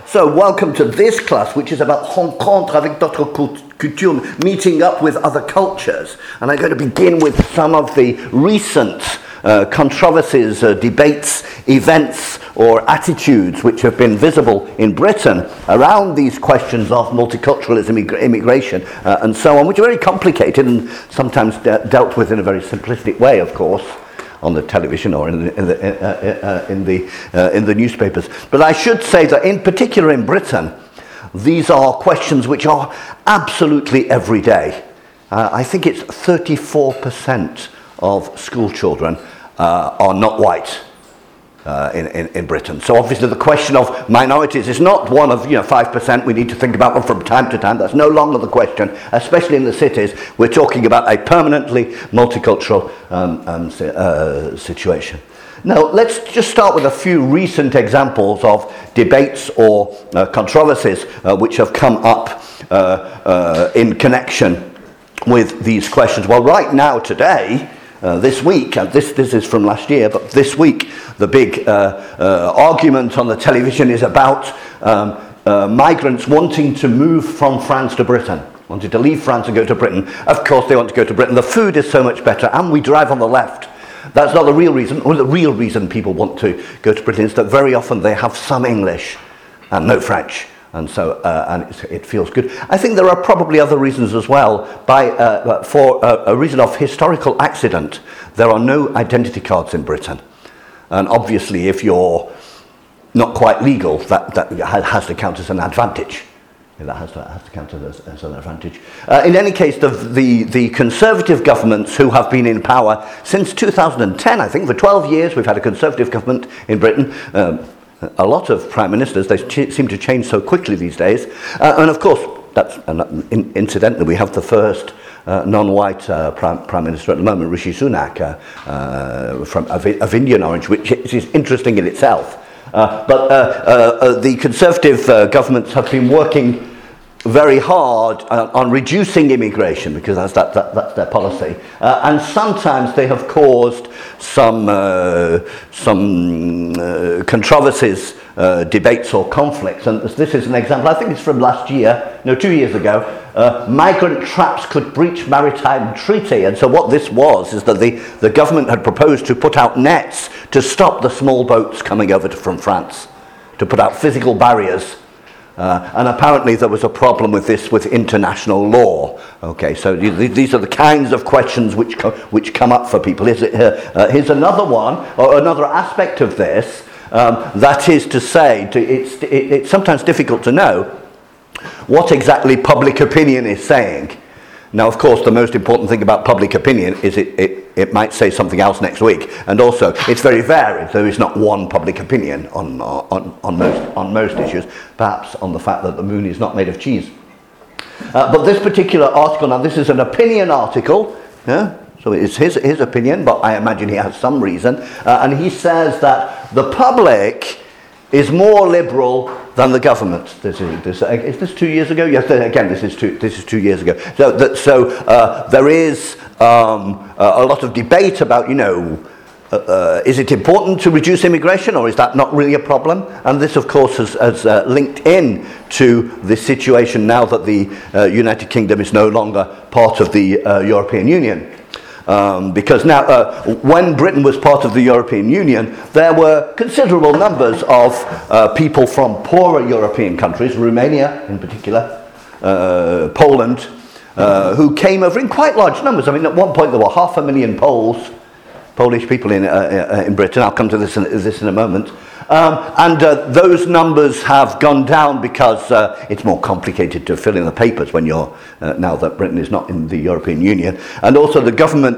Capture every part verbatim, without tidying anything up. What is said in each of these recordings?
So welcome to this class, which is about rencontre avec d'autres cultures, meeting up with other cultures. And I'm going to begin with some of the recent uh, controversies, uh, debates, events, or attitudes which have been visible in Britain around these questions of multiculturalism, immigration, uh, and so on, which are very complicated and sometimes de- dealt with in a very simplistic way, of course, on the television or in the in the, uh, uh, in the uh, in the newspapers. But I should say that in particular in Britain, these are questions which are absolutely everyday. Uh, I think it's thirty-four percent of school children uh, are not white uh, in, in in Britain. So obviously the question of minorities is not one of, you know, five percent. We need to think about them from time to time. That's no longer the question, especially in the cities. We're talking about a permanently multicultural um, um, uh, situation. Now, let's just start with a few recent examples of debates or uh, controversies uh, which have come up uh, uh, in connection with these questions. Well, right now, today, Uh, this week, and this, this is from last year, but this week the big uh, uh, argument on the television is about um, uh, migrants wanting to move from France to Britain, wanting to leave France and go to Britain. Of course they want to go to Britain. The food is so much better and we drive on the left. That's not the real reason, or the real reason people want to go to Britain is that very often they have some English and no French. And so, uh, and it, it feels good. I think there are probably other reasons as well. By uh, for a, a reason of historical accident, there are no identity cards in Britain, and obviously, if you're not quite legal, that that has to count as an advantage. That has to, has to count as, as an advantage. Uh, in any case, the, the the Conservative governments who have been in power since two thousand ten, I think, for twelve years, we've had a Conservative government in Britain. Um, A lot of prime ministers, they ch- seem to change so quickly these days. Uh, and of course, that's uh, in, incidentally, we have the first uh, non-white uh, prime, prime minister at the moment, Rishi Sunak, uh, uh, from of, of Indian origin, which is interesting in itself. Uh, but uh, uh, uh, the Conservative uh, governments have been working very hard uh, on reducing immigration, because that's, that, that, that's their policy. Uh, and sometimes they have caused some uh, some uh, controversies, uh, debates or conflicts. And this is an example, I think it's from last year, no, two years ago. Uh, migrant traps could breach maritime treaty. And so what this was is that the, the government had proposed to put out nets to stop the small boats coming over to, from France, to put out physical barriers. Uh, and apparently there was a problem with this with international law. Okay, so th- these are the kinds of questions which co- which come up for people. Is it, uh, uh, here's another one, or another aspect of this. Um, that is to say, to, it's it, it's sometimes difficult to know what exactly public opinion is saying. Now, of course, the most important thing about public opinion is it, it, it might say something else next week. And also, it's very varied. There is not one public opinion on, on, on, most, on most issues, perhaps on the fact that the moon is not made of cheese. Uh, but this particular article, now this is an opinion article, yeah? So it's his, his opinion, but I imagine he has some reason. Uh, and he says that the public is more liberal than the government. This is, this, is this two years ago? Yes, again, this is two, this is two years ago. So, that, so uh, there is um, a, a lot of debate about, you know, uh, uh, is it important to reduce immigration, or is that not really a problem? And this, of course, has, has uh, linked in to the situation now that the uh, United Kingdom is no longer part of the uh, European Union. Um, because now, uh, when Britain was part of the European Union, there were considerable numbers of uh, people from poorer European countries, Romania in particular, uh, Poland, uh, who came over in quite large numbers. I mean, at one point there were half a million Poles, Polish people in uh, in Britain. I'll come to this in, this in a moment. Um, and uh, those numbers have gone down because uh, it's more complicated to fill in the papers when you're, uh, now that Britain is not in the European Union. And also the government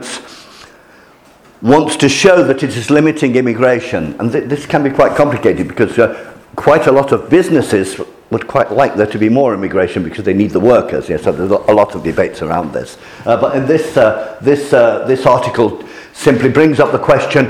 wants to show that it is limiting immigration. And th- this can be quite complicated because uh, quite a lot of businesses would quite like there to be more immigration because they need the workers. Yes, so there's a lot of debates around this. Uh, but in this, uh, this, uh, this article simply brings up the question,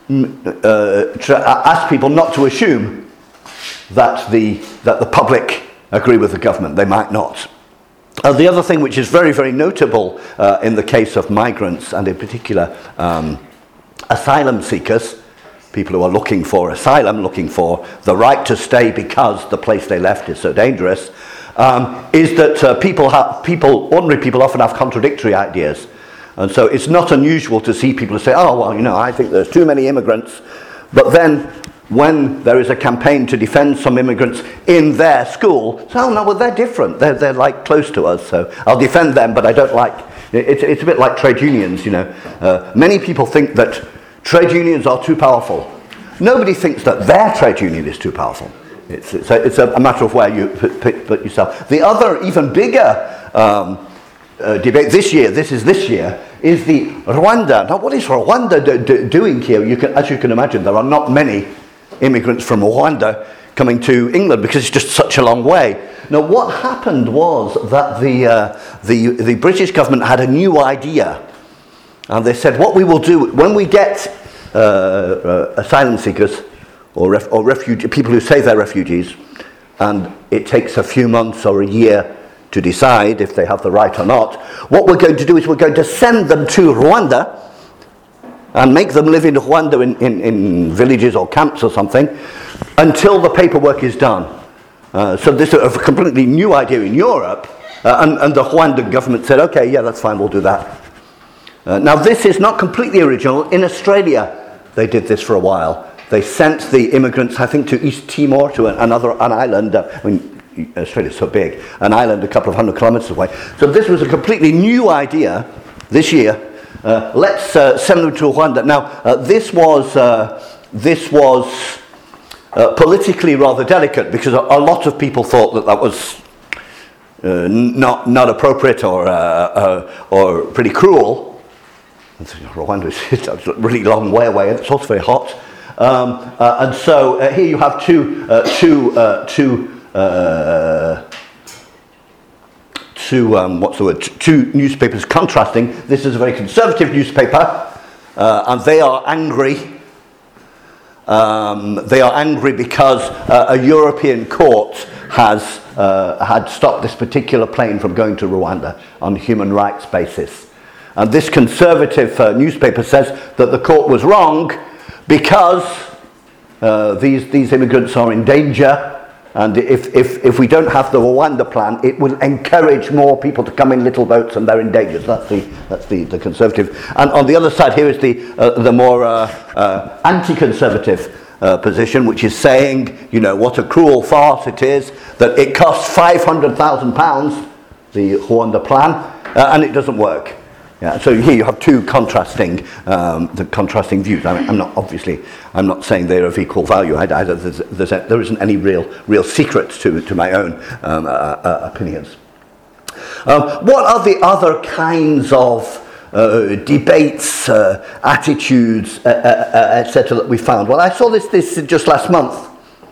Uh, to ask people not to assume that the that the public agree with the government. They might not. Uh, the other thing which is very, very notable uh, in the case of migrants, and in particular um, asylum seekers, people who are looking for asylum, looking for the right to stay because the place they left is so dangerous, um, is that uh, people, have, people, ordinary people often have contradictory ideas. And so it's not unusual to see people who say, oh, well, you know, I think there's too many immigrants. But then when there is a campaign to defend some immigrants in their school, so, oh, no, well, they're different. They're, they're like close to us, so I'll defend them, but I don't like... It's, it's a bit like trade unions, you know. Uh, many people think that trade unions are too powerful. Nobody thinks that their trade union is too powerful. It's, it's, a, it's a, a matter of where you put, put, put yourself. The other, even bigger um, uh, debate this year, this is this year, is the Rwanda. Now, what is Rwanda do, do, doing here? You can, as you can imagine, there are not many immigrants from Rwanda coming to England because it's just such a long way. Now, what happened was that the, uh, the, the British government had a new idea. And they said, what we will do, when we get uh, uh, asylum seekers or, ref, or refugee, people who say they're refugees, and it takes a few months or a year to decide if they have the right or not, what we're going to do is we're going to send them to Rwanda and make them live in Rwanda in, in, in villages or camps or something until the paperwork is done. Uh, so this is a completely new idea in Europe, uh, and, and the Rwandan government said, okay, yeah, that's fine, we'll do that. Uh, now this is not completely original. In Australia, they did this for a while. They sent the immigrants, I think, to East Timor, to an, another an island. Uh, I mean, Australia's so big, an island a couple of hundred kilometres away. So this was a completely new idea this year. Uh, let's uh, send them to Rwanda. Now, uh, this was uh, this was uh, politically rather delicate because a, a lot of people thought that that was uh, not not appropriate or uh, uh, or pretty cruel. Rwanda is a really long way away, and it's also very hot. Um, uh, and so uh, here you have two uh, two uh, two. Uh, two, um, what's the word, two newspapers contrasting. This is a very conservative newspaper, uh, and they are angry. Um, they are angry because uh, a European court has uh, had stopped this particular plane from going to Rwanda on a human rights basis. And this conservative uh, newspaper says that the court was wrong because uh, these, these immigrants are in danger. And if, if, if we don't have the Rwanda plan, it will encourage more people to come in little boats, and they're in danger. So that's the that's the, the conservative. And on the other side here is the uh, the more uh, uh, anti-conservative uh, position, which is saying, you know, what a cruel farce it is that it costs five hundred thousand pounds, the Rwanda plan, uh, and it doesn't work. Yeah, so here you have two contrasting, um, the contrasting views. I mean, I'm not obviously, I'm not saying they're of equal value. I, I, there's, there's a, there isn't any real, real secret to to my own um, uh, uh, opinions. Um, what are the other kinds of uh, debates, uh, attitudes, uh, uh, uh, et cetera that we found? Well, I saw this this just last month.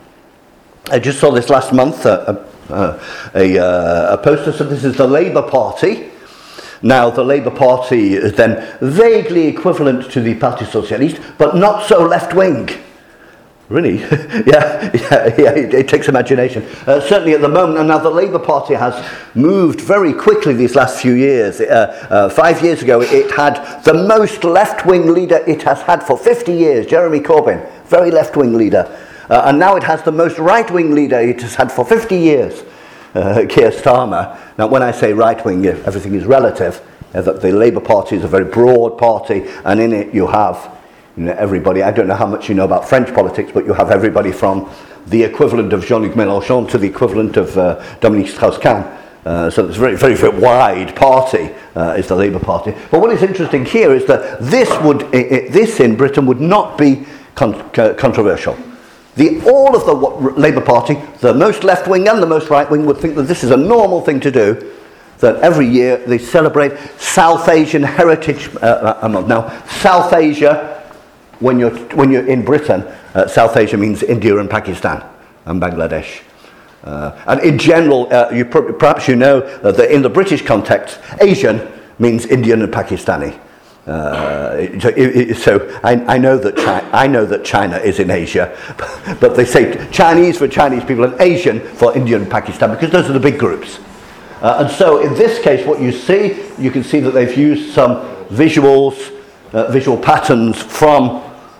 I just saw this last month. Uh, uh, a, uh, a poster. So this is the Labour Party. Now, the Labour Party is then vaguely equivalent to the Parti Socialiste, but not so left-wing. Really? yeah, yeah, yeah, it, it takes imagination. Uh, certainly at the moment, and now the Labour Party has moved very quickly these last few years. Uh, uh, five years ago, it had the most left-wing leader it has had for fifty years, Jeremy Corbyn, very left-wing leader. Uh, and now it has the most right-wing leader it has had for fifty years. Uh, Keir Starmer. Now, when I say right-wing, everything is relative. Uh, that the Labour Party is a very broad party, and in it you have, you know, everybody. I don't know how much you know about French politics, but you have everybody from the equivalent of Jean-Luc Mélenchon to the equivalent of uh, Dominique Strauss-Kahn. Uh, so it's a very, very, very wide party uh, is the Labour Party. But what is interesting here is that this would, I, I, this in Britain would not be con- controversial. The, all of the Labour Party, the most left-wing and the most right-wing, would think that this is a normal thing to do, that every year they celebrate South Asian Heritage uh, Month. Now, South Asia, when you're, when you're in Britain, uh, South Asia means India and Pakistan and Bangladesh. Uh, and in general, uh, you pr- perhaps you know that in the British context, Asian means Indian and Pakistani. Uh, so, it, it, so I, I know that China, I know that China is in Asia, but they say Chinese for Chinese people and Asian for India and Pakistan because those are the big groups. Uh, and so in this case, what you see, you can see that they've used some visuals, uh, visual patterns from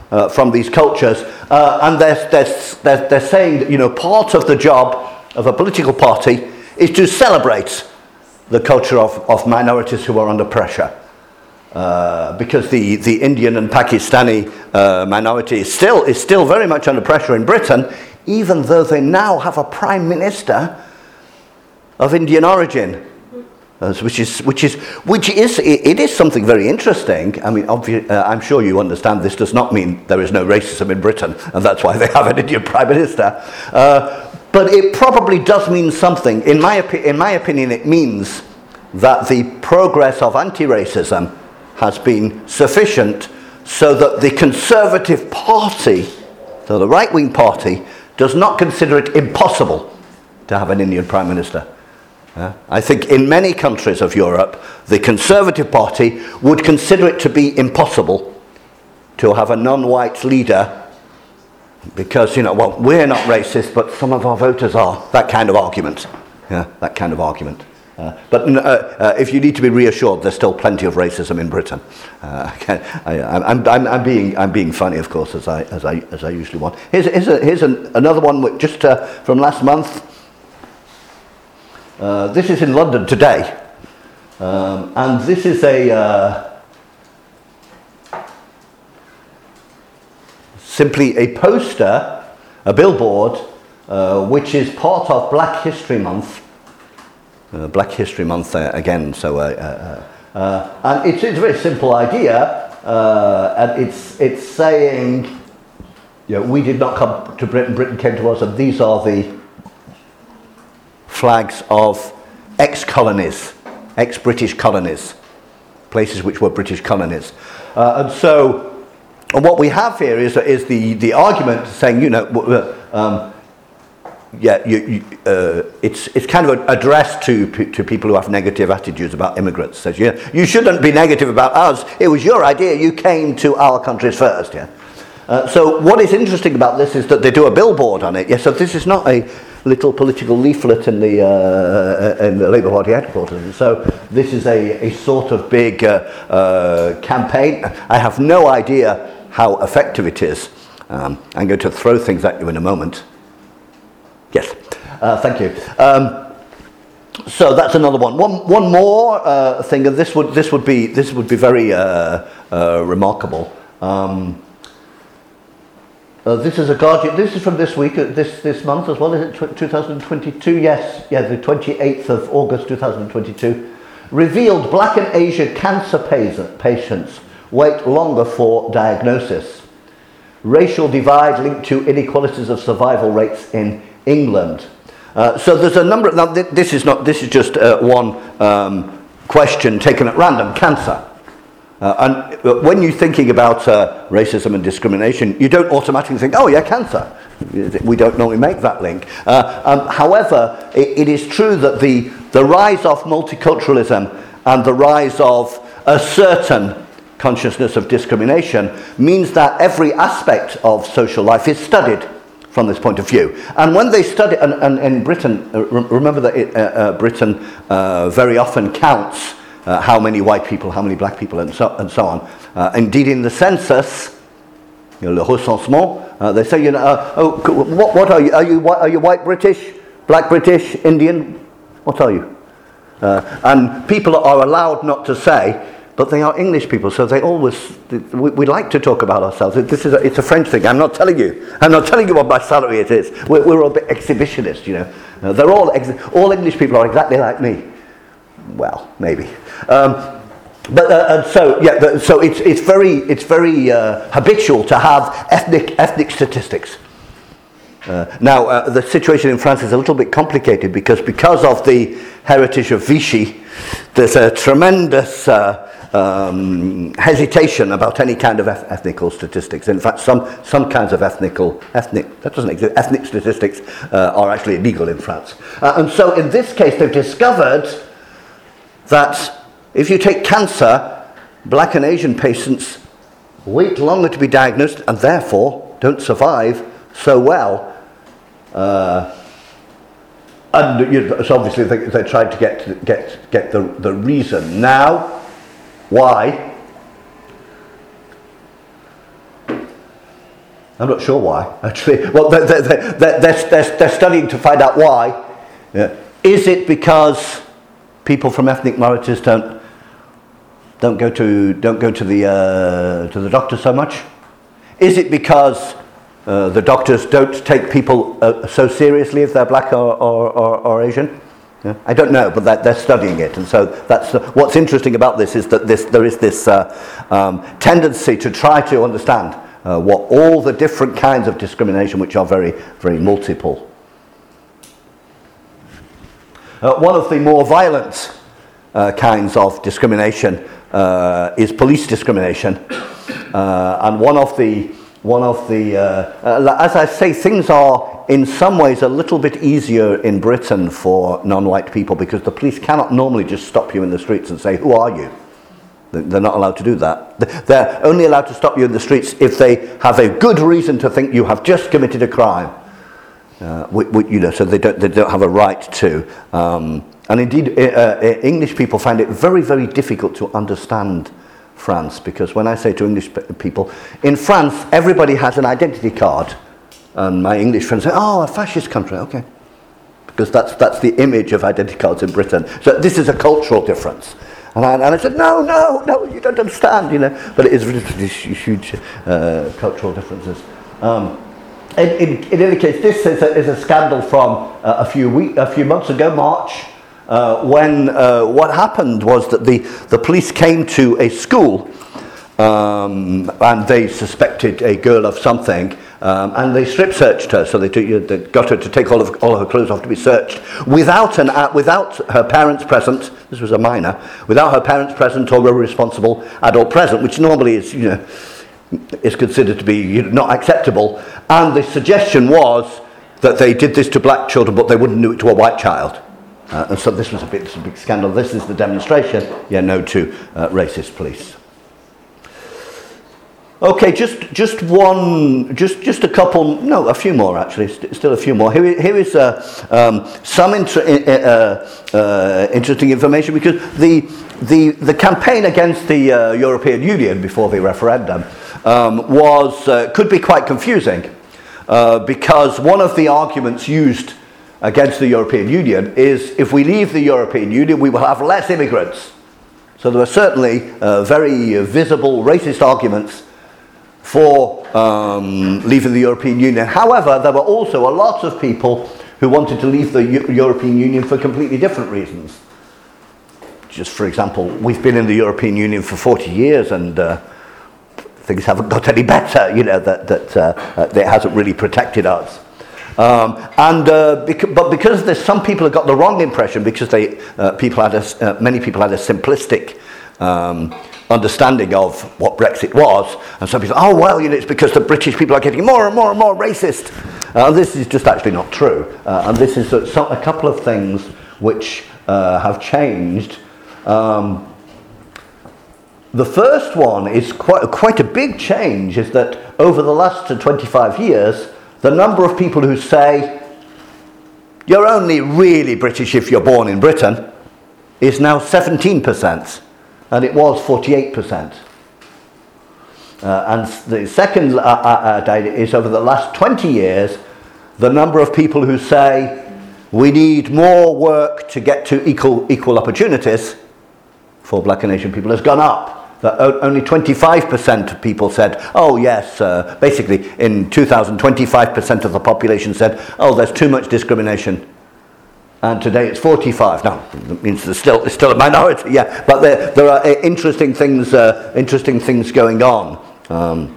uh, from these cultures, uh, and they're, they're, they're, they're saying that, you know, part of the job of a political party is to celebrate the culture of, of minorities who are under pressure. Uh, because the, the Indian and Pakistani uh, minority is still, is still very much under pressure in Britain, even though they now have a prime minister of Indian origin, uh, which is which is which is it, it is something very interesting. I mean, obvi- uh, I'm sure you understand this does not mean there is no racism in Britain, and that's why they have an Indian prime minister. Uh, but it probably does mean something. In my opi- in my opinion, it means that the progress of anti-racism has been sufficient so that the Conservative Party, so the right-wing party, does not consider it impossible to have an Indian Prime Minister. Uh, I think in many countries of Europe, the Conservative Party would consider it to be impossible to have a non-white leader because, you know, well, we're not racist, but some of our voters are. That kind of argument. Yeah, that kind of argument. Uh, but uh, uh, if you need to be reassured, there's still plenty of racism in Britain. Uh, I, I'm, I'm, I'm being I'm being funny, of course, as I as I as I usually want. Here's here's, a, here's an, another one just uh, from last month. Uh, this is in London today, um, and this is a uh, simply a poster, a billboard, uh, which is part of Black History Month. Uh, Black History Month uh, again, so uh, uh, uh, and it's, it's a very simple idea, uh, and it's it's saying, you know, we did not come to Britain, Britain came to us, and these are the flags of ex-colonies, ex-British colonies, places which were British colonies, uh, and so and what we have here is is the the argument saying, you know. Um, Yeah, you, you, uh, it's it's kind of addressed to to people who have negative attitudes about immigrants. Says, yeah, you shouldn't be negative about us. It was your idea. You came to our countries first. Yeah. Uh, so what is interesting about this is that they do a billboard on it. Yeah. So this is not a little political leaflet in the uh, in the Labour Party headquarters. And so this is a a sort of big uh, uh, campaign. I have no idea how effective it is. Um, I'm going to throw things at you in a moment. Yes, uh, thank you. Um, so that's another one. One, one more uh, thing, and this would this would be this would be very uh, uh, remarkable. Um, uh, this is a Guardian. This is from this week, uh, this this month as well. Is it twenty twenty-two? Yes, yeah, the twenty-eighth of August, twenty twenty-two. Revealed Black and Asian cancer patients wait longer for diagnosis. Racial divide linked to inequalities of survival rates in England. Uh, so there's a number of, now th- this is not, this is just uh, one um, question taken at random, cancer. Uh, and when you're thinking about uh, racism and discrimination, you don't automatically think, oh yeah, cancer. We don't normally make that link. Uh, um, however, it, it is true that the, the rise of multiculturalism and the rise of a certain consciousness of discrimination means that every aspect of social life is studied from this point of view. And when they study, and, and in Britain, uh, remember that it, uh, uh, Britain uh, very often counts uh, how many white people, how many black people, and so, and so on. Uh, indeed, in the census, you know, le recensement, uh, they say, you know, uh, oh, what, what are you? Are you white, are you white British, black British, Indian? What are you? Uh, and people are allowed not to say, but they are English people, so they always, we, we like to talk about ourselves. This is a, it's a French thing. I'm not telling you. I'm not telling you what my salary it is. We're, we're a bit exhibitionist, you know. Uh, they're all, ex- all English people are exactly like me. Well, maybe. Um, but uh, and so, yeah, the, so it's, it's very, it's very uh, habitual to have ethnic, ethnic statistics. Uh, now, uh, the situation in France is a little bit complicated because because of the heritage of Vichy, there's a tremendous uh, um, hesitation about any kind of eth- ethnical statistics. In fact, some some kinds of ethnical ethnic that doesn't exist. Ethnic statistics uh, are actually illegal in France, uh, and so in this case, they've discovered that if you take cancer, black and Asian patients wait longer to be diagnosed and therefore don't survive so well. Uh, and you know, so obviously they, they tried to get get get the the reason. Now, why? I'm not sure why, actually. Well, they're, they're, they're, they're, they're studying to find out why. Yeah. Is it because people from ethnic minorities don't don't go to don't go to the uh, to the doctor so much? Is it because uh, the doctors don't take people uh, so seriously if they're black or or, or, or Asian? Yeah. I don't know, but that, they're studying it, and so that's uh, what's interesting about this is that this there is this uh, um, tendency to try to understand uh, what all the different kinds of discrimination, which are very very multiple. Uh, one of the more violent uh, kinds of discrimination uh, is police discrimination, uh, and one of the one of the uh, uh, as I say, things are in some ways a little bit easier in Britain for non-white people because the police cannot normally just stop you in the streets and say, "Who are you?" They're not allowed to do that. They're only allowed to stop you in the streets if they have a good reason to think you have just committed a crime. Uh, we, we, you know, so they don't they don't have a right to. Um, and indeed, uh, uh, English people find it very very difficult to understand France because when I say to English people, in France everybody has an identity card, and my English friends say, "Oh, a fascist country, okay," because that's that's the image of identity cards in Britain. So this is a cultural difference. And I, and I said, no, no, no, you don't understand, you know. But it is really huge uh, cultural differences. Um, in, in, in any case, this is a, is a scandal from uh, a few week, a few months ago, March, uh, when uh, what happened was that the, the police came to a school um, and they suspected a girl of something. Um, and they strip searched her, so they, took, you know, they got her to take all of all of her clothes off to be searched without an uh, without her parents present. This was a minor, without her parents present or a responsible adult present, which normally is you know is considered to be you know, not acceptable. And the suggestion was that they did this to black children, but they wouldn't do it to a white child. Uh, and so this was a big, a big scandal. This is the demonstration. Yeah, no to uh, racist police. Okay, just just one, just just a couple, no, a few more actually, st- still a few more. Here, here is uh, um, some inter- uh, uh, interesting information because the the the campaign against the uh, European Union before the referendum um, was uh, could be quite confusing uh, because one of the arguments used against the European Union is if we leave the European Union, we will have less immigrants. So there were certainly uh, very visible racist arguments for um, leaving the European Union. However, there were also a lot of people who wanted to leave the U- European Union for completely different reasons. Just for example, we've been in the European Union for forty years and uh, things haven't got any better, you know, that, that, uh, that it hasn't really protected us. Um, and uh, bec- but because there's some people have got the wrong impression because they uh, people had a, uh, many people had a simplistic um, understanding of what Brexit was, and some people, oh well, you know, it's because the British people are getting more and more and more racist. Uh, this is just actually not true, uh, and this is a, so, a couple of things which uh, have changed. Um, the first one is quite quite a big change. Is that over the last twenty-five years, the number of people who say you're only really British if you're born in Britain is now seventeen percent. And it was forty-eight percent. Uh, and the second uh, uh, data is over the last twenty years, the number of people who say we need more work to get to equal equal opportunities for black and Asian people has gone up. That only twenty-five percent of people said, oh yes, uh, basically in two thousand, twenty-five percent of the population said, oh, there's too much discrimination. And today it's forty-five. Now, it means there's still, it's still a minority, yeah. But there, there are uh, interesting things, uh, interesting things going on. Um,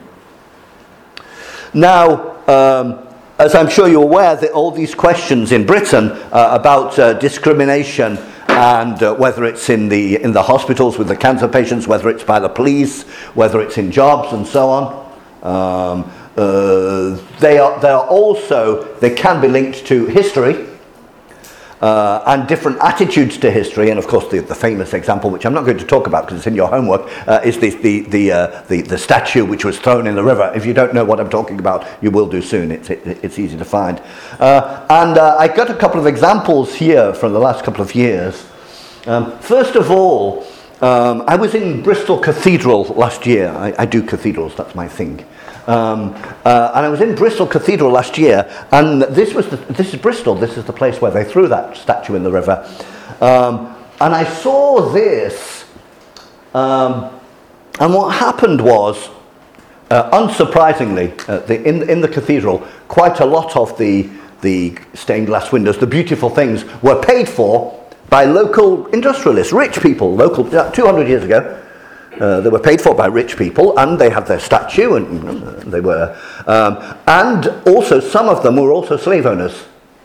now, um, as I'm sure you're aware, that all these questions in Britain uh, about uh, discrimination and uh, whether it's in the in the hospitals with the cancer patients, whether it's by the police, whether it's in jobs and so on, um, uh, they are they are also they can be linked to history. Uh, and different attitudes to history, and of course the, the famous example, which I'm not going to talk about because it's in your homework, uh, is the the the, uh, the the statue which was thrown in the river. If you don't know what I'm talking about, you will do soon. It's it, it's easy to find. Uh, and uh, I got a couple of examples here from the last couple of years. Um, first of all, um, I was in Bristol Cathedral last year. I, I do cathedrals; that's my thing. Um, uh, and I was in Bristol Cathedral last year, and this was the, this is Bristol. This is the place where they threw that statue in the river. Um, and I saw this, um, and what happened was, uh, unsurprisingly, uh, the, in in the cathedral, quite a lot of the the stained glass windows, the beautiful things, were paid for by local industrialists, rich people, local, two hundred years ago. Uh, they were paid for by rich people, and they had their statue, and uh, they were, um, and also some of them were also slave owners.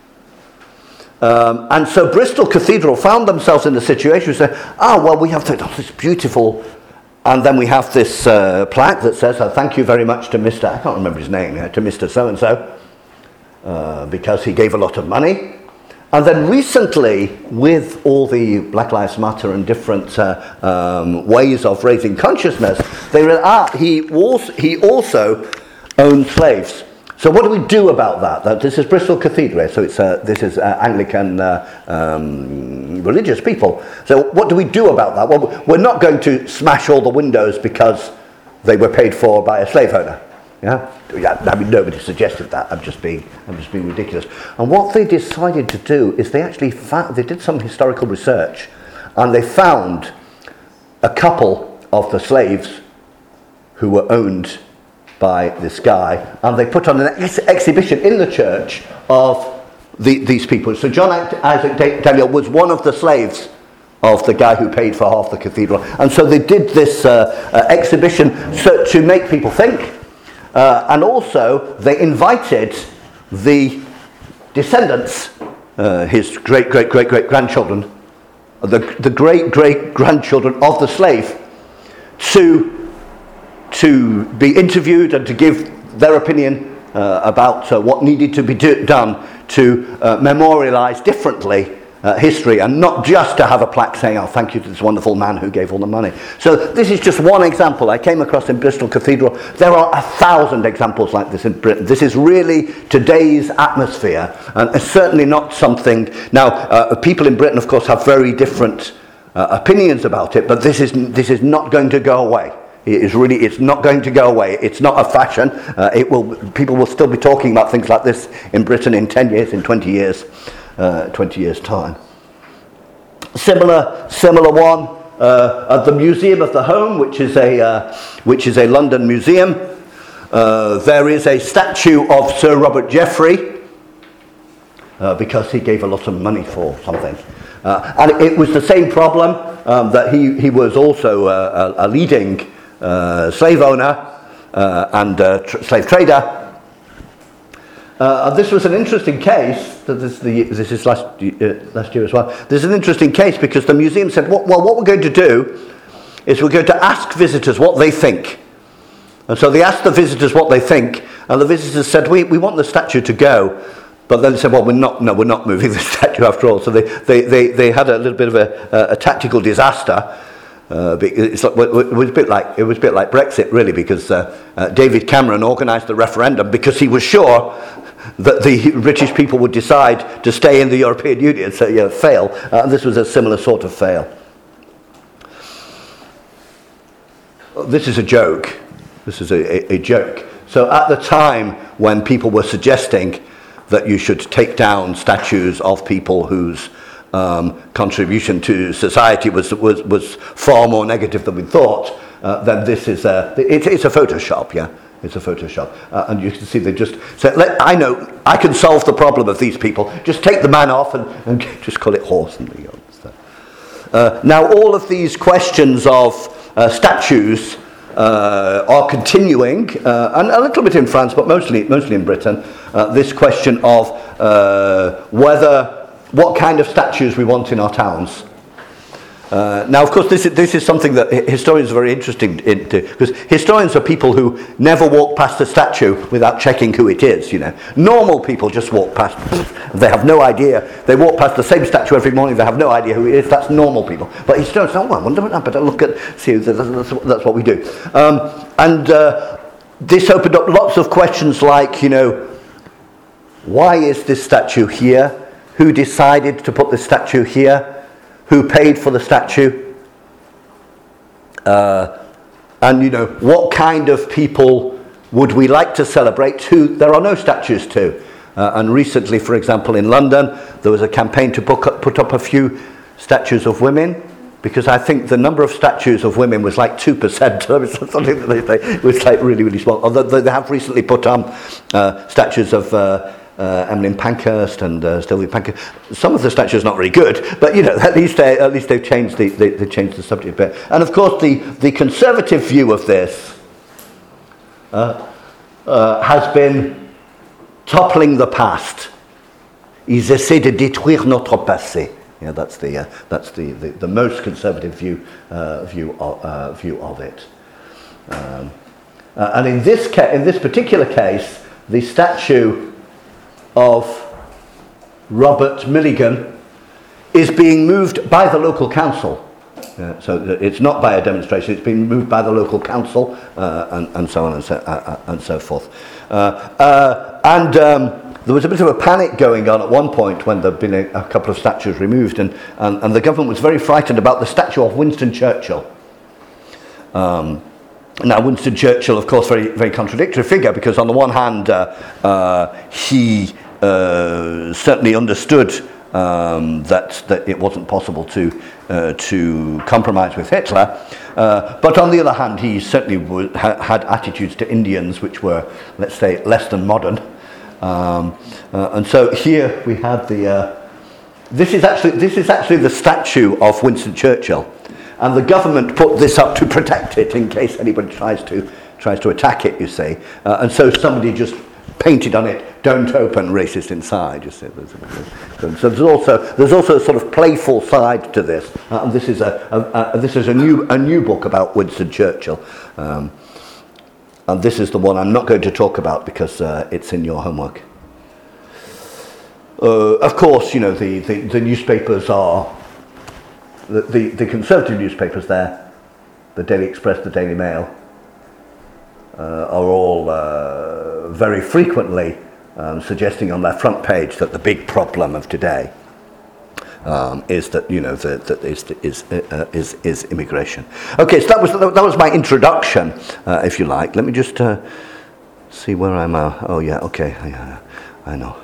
Um, and so Bristol Cathedral found themselves in the situation where they said, ah, well, we have this, oh, this beautiful, and then we have this uh, plaque that says, oh, thank you very much to Mister, I can't remember his name, uh, to Mister So-and-so, uh, because he gave a lot of money. And then recently, with all the Black Lives Matter and different uh, um, ways of raising consciousness, they realized, ah, he also, he also owned slaves. So what do we do about that? that this is Bristol Cathedral, so it's uh, this is uh, Anglican uh, um, religious people. So what do we do about that? Well, we're not going to smash all the windows because they were paid for by a slave owner. Yeah, yeah. I mean, nobody suggested that. I'm just being, I'm just being ridiculous. And what they decided to do is they actually found, they did some historical research, and they found a couple of the slaves who were owned by this guy, and they put on an ex- exhibition in the church of the, these people. So John Isaac Daniel was one of the slaves of the guy who paid for half the cathedral, and so they did this uh, uh, exhibition so, to make people think. Uh, and also, they invited the descendants, uh, his great, great, great, great grandchildren, the, the great, great grandchildren of the slave, to, to be interviewed and to give their opinion uh, about uh, what needed to be do- done to uh, memorialize differently Uh, history, and not just to have a plaque saying, oh, thank you to this wonderful man who gave all the money. So this is just one example I came across in Bristol Cathedral. There are a thousand examples like this in Britain. This is really today's atmosphere, and it's certainly not something... Now, uh, people in Britain, of course, have very different uh, opinions about it, but this is this is not going to go away. It is really, it's not going to go away. It's not a fashion. Uh, it will. People will still be talking about things like this in Britain in ten years, in twenty years. Uh, twenty years' time. Similar, similar one uh, at the Museum of the Home, which is a uh, which is a London museum. Uh, there is a statue of Sir Robert Jeffrey uh, because he gave a lot of money for something, uh, and it was the same problem um, that he he was also uh, a, a leading uh, slave owner uh, and uh, tr- slave trader. Uh, and this was an interesting case. This, the, this is last uh, last year as well. This is an interesting case because the museum said, well, well, what we're going to do is we're going to ask visitors what they think. And so they asked the visitors what they think, and the visitors said, we, we want the statue to go. But then they said, well, we're not, no, we're not moving the statue after all. So they, they, they, they had a little bit of a, a, a tactical disaster. Uh, it's like, it was a bit like it was a bit like Brexit, really, because uh, uh, David Cameron organised the referendum because he was sure that the British people would decide to stay in the European Union, so yeah, fail. Uh, and this was a similar sort of fail. This is a joke. This is a, a, a joke. So at the time when people were suggesting that you should take down statues of people whose um, contribution to society was, was was far more negative than we thought, uh, then this is a it, it's a Photoshop, yeah. It's a Photoshop. Uh, and you can see they just said, Let, I know, I can solve the problem of these people. Just take the man off and, and just call it horse. And, you know, stuff. Uh, now, all of these questions of uh, statues uh, are continuing, uh, and a little bit in France, but mostly mostly in Britain, uh, this question of uh, whether, what kind of statues we want in our towns. Uh, now, of course, this is, this is something that historians are very interested in, because historians are people who never walk past a statue without checking who it is, you know. Normal people just walk past, they have no idea. They walk past the same statue every morning, they have no idea who it is. That's normal people. But historians say, oh, I wonder what I better look at, see, that's, that's, that's what we do. Um, and uh, this opened up lots of questions like, you know, why is this statue here? Who decided to put this statue here? Who paid for the statue? Uh, and, you know, what kind of people would we like to celebrate, who there are no statues to. Uh, and recently, for example, in London, there was a campaign to put up, put up a few statues of women, because I think the number of statues of women was like two percent. Something that they say it was like really, really small. Although they have recently put on uh, statues of uh, uh, Emmeline Pankhurst and uh, Sylvia Pankhurst. Some of the statues are not very good, but you know, at least they, at least they've changed the they, they changed the subject a bit. And of course, the the conservative view of this uh, uh, has been toppling the past. Ils essaient de détruire notre passé. Yeah, that's the uh, that's the, the, the most conservative view uh, view of, uh, view of it. Um, uh, and in this ca- in this particular case, the statue of Robert Milligan is being moved by the local council. Uh, so it's not by a demonstration; it's being moved by the local council, uh, and, and so on and so uh, and so forth. Uh, uh, and um, there was a bit of a panic going on at one point when there'd been a, a couple of statues removed, and, and, and the government was very frightened about the statue of Winston Churchill. Um, now, Winston Churchill, of course, very very contradictory figure, because on the one hand, uh, uh, he uh, certainly understood um, that that it wasn't possible to uh, to compromise with Hitler, uh, but on the other hand, he certainly w- ha- had attitudes to Indians which were, let's say, less than modern. Um, uh, and so here we have the. Uh, this is actually this is actually the statue of Winston Churchill, and the government put this up to protect it in case anybody tries to tries to attack it. You see, uh, and so somebody just painted on it, "Don't open, racist inside." You see, so there's also there's also a sort of playful side to this, uh, and this is a, a, a this is a new a new book about Winston Churchill. Um, And this is the one I'm not going to talk about because uh, it's in your homework. Uh, of course, you know, the, the, the newspapers are, the, the, the conservative newspapers there, the Daily Express, the Daily Mail, uh, are all uh, very frequently um, suggesting on their front page that the big problem of today Um, is that you know that that is is uh, is is immigration. Okay, so that was that was my introduction, uh, if you like. Let me just uh, see where I'm. Uh, oh yeah, okay, yeah, I know.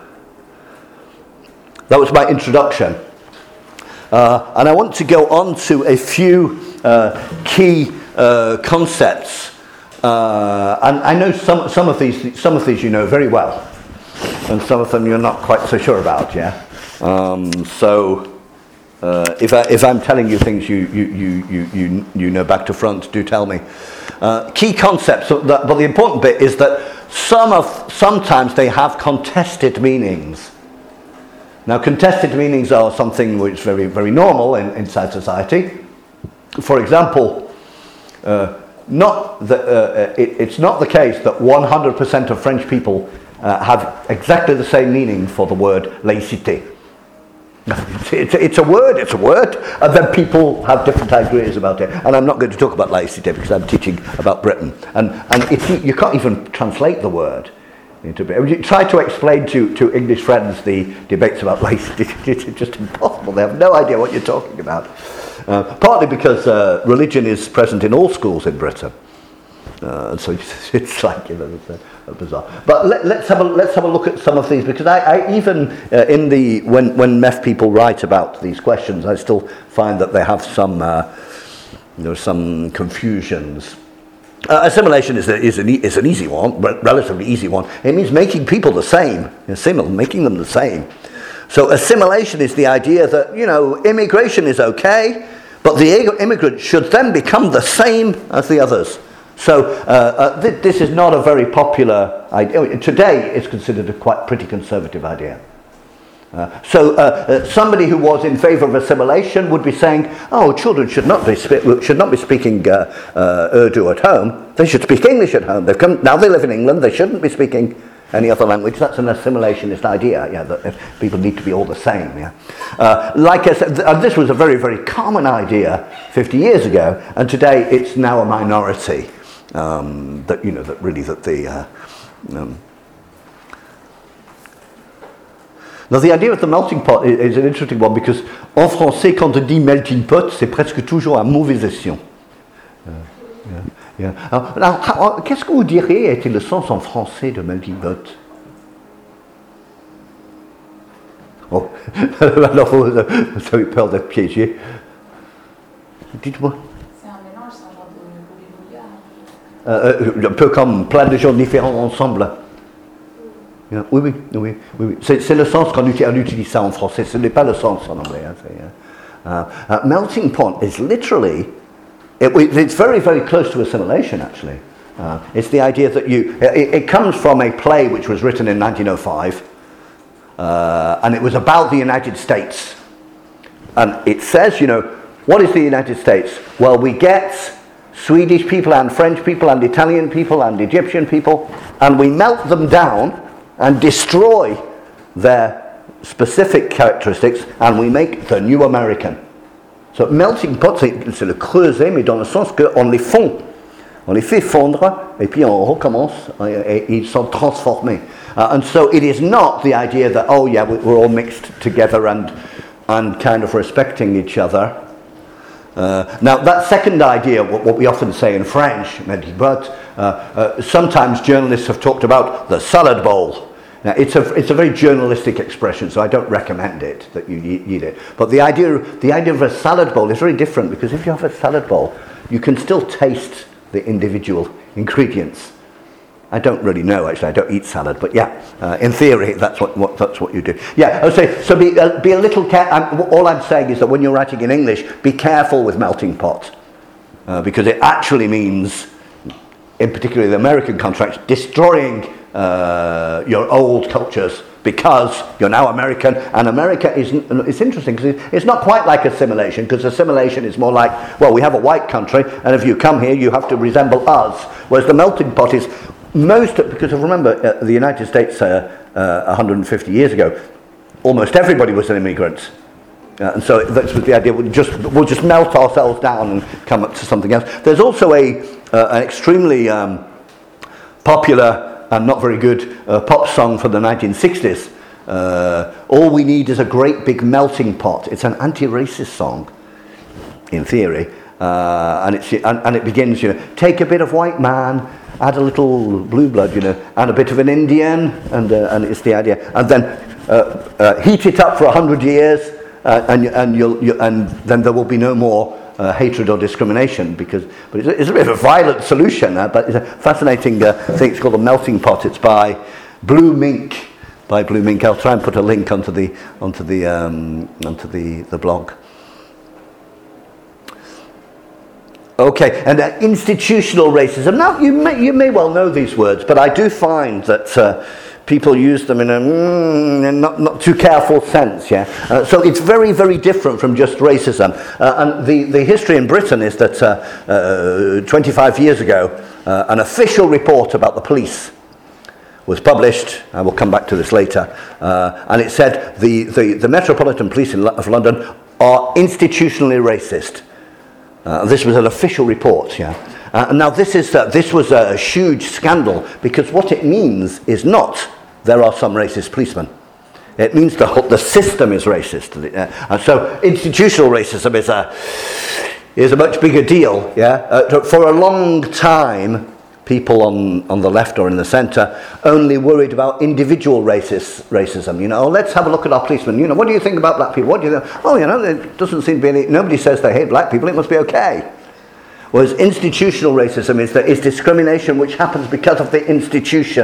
That was my introduction, uh, and I want to go on to a few uh, key uh, concepts. Uh, and I know some some of these some of these you know very well, and some of them you're not quite so sure about. Yeah. Um, so, uh, if, I, if I'm telling you things you, you, you, you, you, you know back to front, do tell me. Uh, key concepts, that, but the important bit is that some of, sometimes they have contested meanings. Now, contested meanings are something which is very, very normal in, inside society. For example, uh, not the, uh, it, it's not the case that one hundred percent of French people uh, have exactly the same meaning for the word laïcité. It's, it's a word, it's a word, and then people have different ideas about it. And I'm not going to talk about laïcité because I'm teaching about Britain. And, and it's, you can't even translate the word into Britain. You try to explain to, to English friends the debates about laïcité, it's just impossible. They have no idea what you're talking about. Uh, partly because uh, religion is present in all schools in Britain. Uh, so it's, it's like, you know, it's uh, bizarre. But let, let's have a let's have a look at some of these, because I, I even uh, in the when when M E F people write about these questions, I still find that they have some uh, you know some confusions. Uh, assimilation is a, is an e- is an easy one, but relatively easy one. It means making people the same, similar, making them the same. So assimilation is the idea that you know immigration is okay, but the immigrant should then become the same as the others. So uh, uh, th- this is not a very popular idea. Today it's considered a quite pretty conservative idea. Uh, so uh, uh, somebody who was in favour of assimilation would be saying, "Oh, children should not be spe- should not be speaking uh, uh, Urdu at home. They should speak English at home. They've come now. They live in England. They shouldn't be speaking any other language." That's an assimilationist idea. Yeah, that people need to be all the same. Yeah, uh, like I said, th- and this was a very very common idea fifty years ago, and today it's now a minority. Um, that you know that really that the uh, um, now the idea of the melting pot is, is an interesting one, because en français quand on dit melting pot c'est presque toujours un mauvais escient. Uh, yeah. Yeah. Alors, alors, qu'est-ce que vous diriez était le sens en français de melting pot? Oh, alors vous, vous avez peur d'être piégé. Dites-moi. C'est un mélange, c'est un genre de bouillard. Euh, un peu comme plein de gens différents ensemble. Yeah. Oui, oui, oui, oui, oui. C'est, c'est le sens qu'on utilise, on utilise ça en français. Ce n'est pas le sens en anglais. Hein, c'est, uh, uh, melting pot is literally, it, it's very, very close to assimilation actually. Uh, it's the idea that you, it, it comes from a play which was written in nineteen oh five, uh, and it was about the United States. And it says, you know, what is the United States? Well, we get Swedish people and French people and Italian people and Egyptian people, and we melt them down and destroy their specific characteristics, and we make the new American. So melting pot, c'est, c'est le creuser, mais dans le sens qu'on les fond. On les fait fondre, et puis on recommence, et, et ils sont transformés. Uh, and so it is not the idea that, oh yeah, we're all mixed together and, and kind of respecting each other. Uh, now that second idea, what, what we often say in French, melting pot, uh, uh, sometimes journalists have talked about the salad bowl. Now, it's a, it's a very journalistic expression, so I don't recommend it, that you eat it. But the idea, the idea of a salad bowl is very different, because if you have a salad bowl, you can still taste the individual ingredients. I don't really know, actually, I don't eat salad, but yeah, uh, in theory, that's what, what, that's what you do. Yeah, I would say, so be, uh, be a little careful. All I'm saying is that when you're writing in English, be careful with melting pot, uh, because it actually means, in particular the American contracts, destroying Uh, your old cultures because you're now American, and America is, it's interesting because it's not quite like assimilation, because assimilation is more like, well, we have a white country and if you come here you have to resemble us, whereas the melting pot is most, because remember uh, the United States uh, uh, one hundred fifty years ago, almost everybody was an immigrant. Uh, and so that's the idea, we'll just, we'll just melt ourselves down and come up to something else. There's also a, uh, an extremely um, popular and not very good uh, pop song from the nineteen sixties. Uh, All We Need Is a Great Big Melting Pot. It's an anti-racist song, in theory, uh, and, it's, and, and it begins, you know, take a bit of white man, add a little blue blood, you know, and a bit of an Indian, and uh, and it's the idea, and then uh, uh, heat it up for a hundred years, uh, and and you'll you, and then there will be no more Uh, hatred or discrimination, because, but it's a, it's a bit of a violent solution, uh, but it's a fascinating uh, thing. It's called The Melting Pot. It's by Blue Mink, by Blue Mink. I'll try and put a link onto the onto the um, onto the the blog. Okay, and uh, institutional racism. Now you may you may well know these words, but I do find that uh, people use them in a mm, not, not too careful sense, yeah. Uh, so it's very, very different from just racism. Uh, and the, the history in Britain is that uh, uh, twenty-five years ago, uh, an official report about the police was published. I will come back to this later. Uh, and it said the, the, the Metropolitan Police in, of London are institutionally racist. Uh, this was an official report, yeah. Uh, now this is uh, this was a huge scandal, because what it means is not there are some racist policemen. It means the whole, the system is racist, uh, and so institutional racism is a is a much bigger deal. Yeah, uh, for a long time, people on, on the left or in the centre only worried about individual racist racism. You know, oh, let's have a look at our policemen. You know, what do you think about black people? What do you think? Oh, you know, there doesn't seem to be any. Nobody says they hate black people. It must be okay. Whereas institutional racism is that is discrimination which happens because of the institution.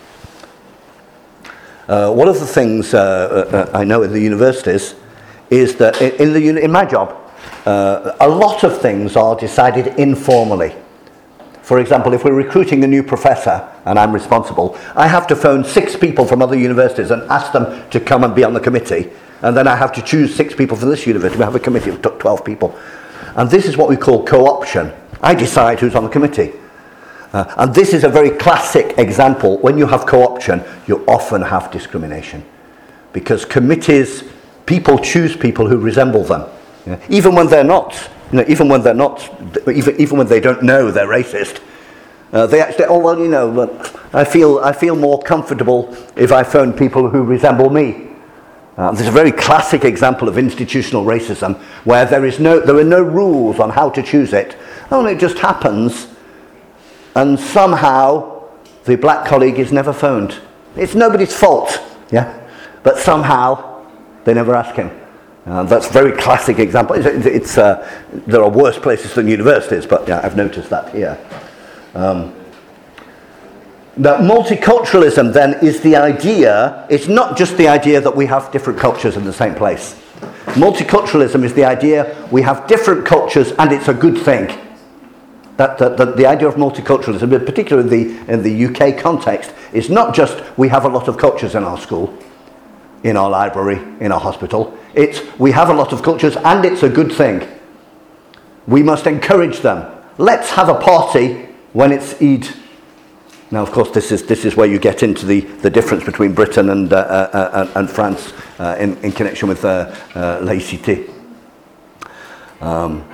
Uh, one of the things uh, uh, I know in the universities is that in, in, the, in my job, uh, a lot of things are decided informally. For example, if we're recruiting a new professor and I'm responsible, I have to phone six people from other universities and ask them to come and be on the committee. And then I have to choose six people from this university. We have a committee of twelve people. And this is what we call co-option. I decide who's on the committee. Uh, and this is a very classic example. When you have co-option, you often have discrimination. Because committees, people choose people who resemble them. Yeah? Even when they're not. You know, even when they're not, even, even when they don't know they're racist. Uh, they actually, oh well, you know, I feel, I feel more comfortable if I phone people who resemble me. Uh, this is a very classic example of institutional racism, where there is no, there are no rules on how to choose it. Oh, and it just happens and somehow the black colleague is never phoned. It's nobody's fault, yeah? But somehow they never ask him. Uh, that's a very classic example. It's, it's, uh, there are worse places than universities, but yeah, I've noticed that here. Um, Now, multiculturalism then is the idea, it's not just the idea that we have different cultures in the same place. Multiculturalism is the idea we have different cultures and it's a good thing. That, that, that the idea of multiculturalism, particularly in the, in the U K context, is not just we have a lot of cultures in our school, in our library, in our hospital. It's we have a lot of cultures and it's a good thing. We must encourage them. Let's have a party when it's Eid. Now, of course, this is this is where you get into the, the difference between Britain and uh, uh, and France uh, in in connection with uh, uh, laïcité. Um,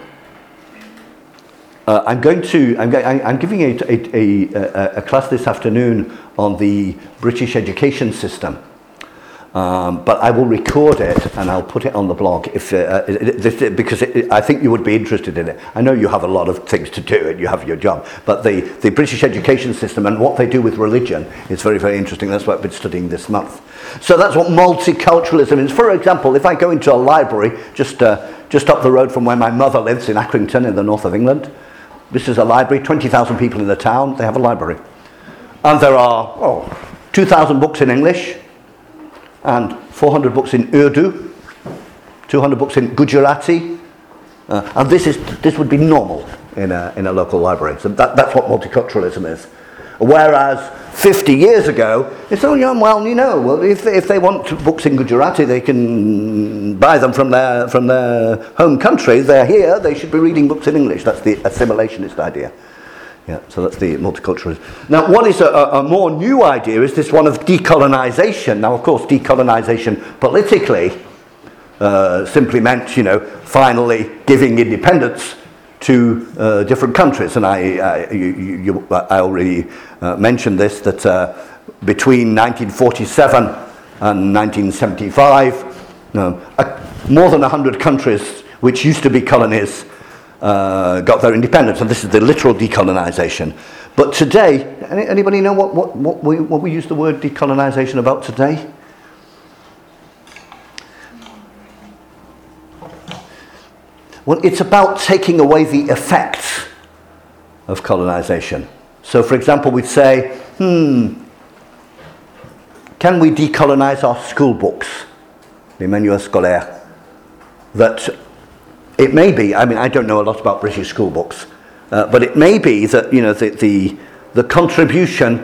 uh, I'm going to I'm, I'm giving a a, a a class this afternoon on the British education system. Um, but I will record it and I'll put it on the blog if uh, it, it, because it, it, I think you would be interested in it. I know you have a lot of things to do and you have your job, but the, the British education system and what they do with religion is very, very interesting. That's what I've been studying this month. So that's what multiculturalism is. For example, if I go into a library just uh, just up the road from where my mother lives in Accrington in the north of England, this is a library, twenty thousand people in the town, they have a library. And there are oh, two thousand books in English, and four hundred books in Urdu, two hundred books in Gujarati, uh, and this is this would be normal in a in a local library. So that, that's what multiculturalism is. Whereas fifty years ago, it's oh yeah, well you know, well if if they want books in Gujarati, they can buy them from their from their home country. They're here, they should be reading books in English. That's the assimilationist idea. Yeah, so that's the multiculturalism. Now, what is a, a more new idea is this one of decolonisation. Now, of course, decolonisation politically uh, simply meant, you know, finally giving independence to uh, different countries. And I, I, you, you, I already uh, mentioned this, that uh, between nineteen forty-seven and nineteen seventy-five, no, uh, more than one hundred countries which used to be colonies Uh, got their independence, and this is the literal decolonisation. But today, any, anybody know what, what, what, we, what we use the word decolonisation about today? Well, it's about taking away the effects of colonisation. So, for example, we'd say, hmm, can we decolonise our school books, les manuels scolaires, that it may be, I mean, I don't know a lot about British school books, uh, but it may be that, you know, the, the, the contribution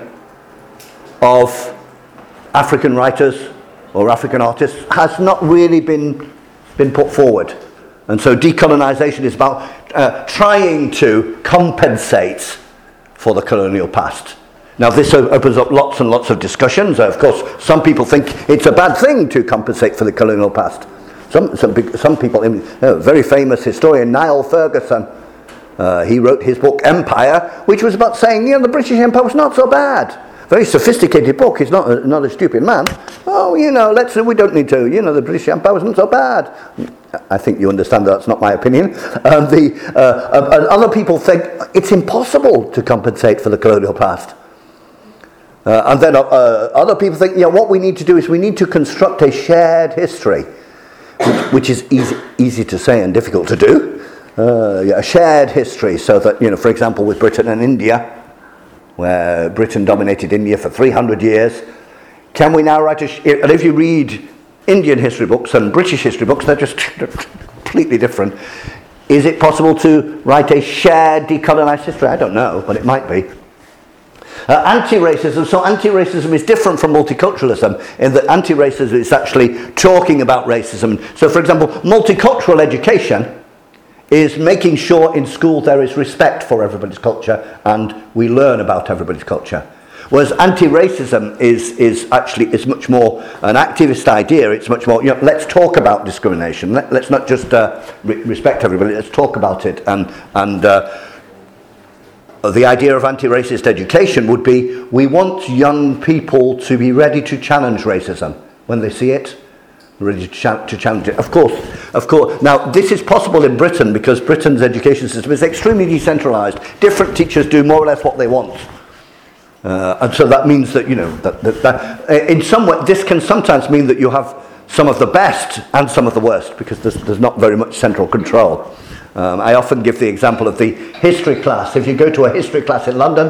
of African writers or African artists has not really been, been put forward. And so decolonisation is about uh, trying to compensate for the colonial past. Now, this opens up lots and lots of discussions. Of course, some people think it's a bad thing to compensate for the colonial past. Some, some, some people, a very famous historian, Niall Ferguson, uh, he wrote his book Empire, which was about saying, you know, the British Empire was not so bad. Very sophisticated book. He's not a, not a stupid man. Oh, you know, let's we don't need to. You know, the British Empire wasn't so bad. I think you understand that that's not my opinion. Um, the uh, and other people think it's impossible to compensate for the colonial past. Uh, and then uh, other people think, yeah, what we need to do is we need to construct a shared history. Which, which is easy, easy to say and difficult to do. Uh, yeah, a shared history, so that, you know, for example, with Britain and India, where Britain dominated India for three hundred years, can we now write a... Sh- and if you read Indian history books and British history books, they're just completely different. Is it possible to write a shared decolonised history? I don't know, but it might be. Uh, anti-racism, so anti-racism is different from multiculturalism in that anti-racism is actually talking about racism. So, for example, multicultural education is making sure in school there is respect for everybody's culture and we learn about everybody's culture. Whereas anti-racism is, is actually is much more an activist idea. It's much more, you know, let's talk about discrimination. Let, let's not just uh, re- respect everybody, let's talk about it. And, and uh, the idea of anti-racist education would be we want young people to be ready to challenge racism when they see it. ready to, ch- to challenge it. Of course, of course. Now, this is possible in Britain because Britain's education system is extremely decentralised. Different teachers do more or less what they want. Uh, and so that means that, you know, that, that, that in some way, this can sometimes mean that you have some of the best and some of the worst because there's, there's not very much central control. Um, I often give the example of the history class. If you go to a history class in London,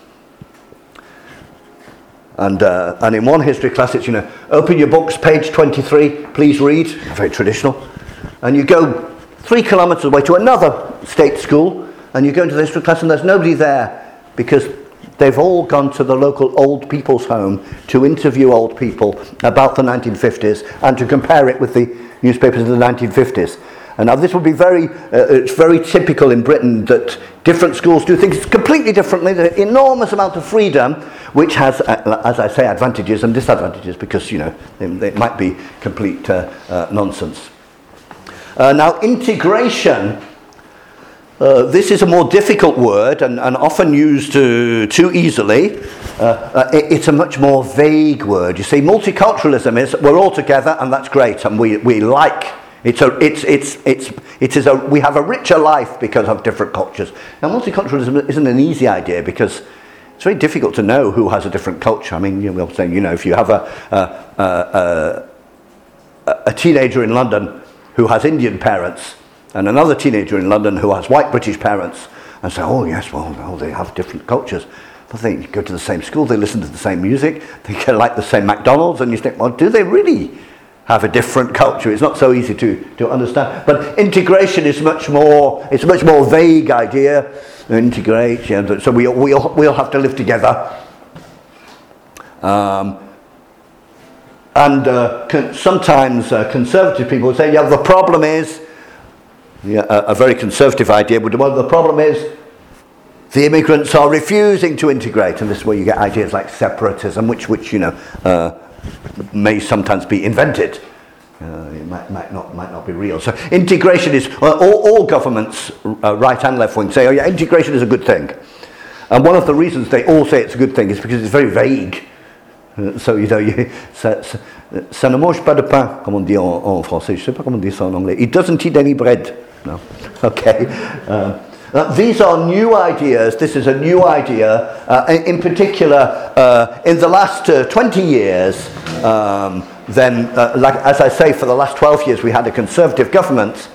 and uh, and in one history class it's, you know, open your books, page twenty-three, please read, very traditional, and you go three kilometres away to another state school, and you go into the history class and there's nobody there because they've all gone to the local old people's home to interview old people about the nineteen fifties and to compare it with the newspapers of the nineteen fifties. And now this would be very, uh, it's very typical in Britain that different schools do things completely differently. There's an enormous amount of freedom, which has, uh, as I say, advantages and disadvantages because, you know, it, it might be complete uh, uh, nonsense. Uh, now, integration. Uh, this is a more difficult word and, and often used uh, too easily. Uh, uh, it, it's a much more vague word. You see, multiculturalism is we're all together and that's great and we, we like it's a it's it's it's it is a we have a richer life because of different cultures. Now, multiculturalism isn't an easy idea because it's very difficult to know who has a different culture. I mean, you know, we're saying, you know, if you have a a, a a a teenager in London who has Indian parents and another teenager in London who has white British parents, and say, oh yes, well, oh, they have different cultures. But they go to the same school, they listen to the same music, they like the same McDonald's, and you think, well, do they really have a different culture? It's not so easy to, to understand. But integration is much more, it's a much more vague idea. Integrate, you know, so we we all, we all have to live together. Um, and uh, con- sometimes uh, conservative people say, yeah, the problem is, yeah, a, a very conservative idea would, well, the problem is the immigrants are refusing to integrate, and this is where you get ideas like separatism, which, which you know, uh, may sometimes be invented. Uh, it might, might not might not be real. So integration is, uh, all, all governments, uh, right and left wing, say, oh yeah, integration is a good thing. And one of the reasons they all say it's a good thing is because it's very vague. Uh, so, you know, you, ça, ça, ça ne mange pas de pain, comme on dit en, en français. Je sais pas comment on dit ça en anglais. It doesn't eat any bread. No. Okay. Um, Uh, these are new ideas. This is a new idea. Uh, in, in particular, uh, in the last uh, twenty years, um, then, uh, like as I say, for the last twelve years, we had a conservative government,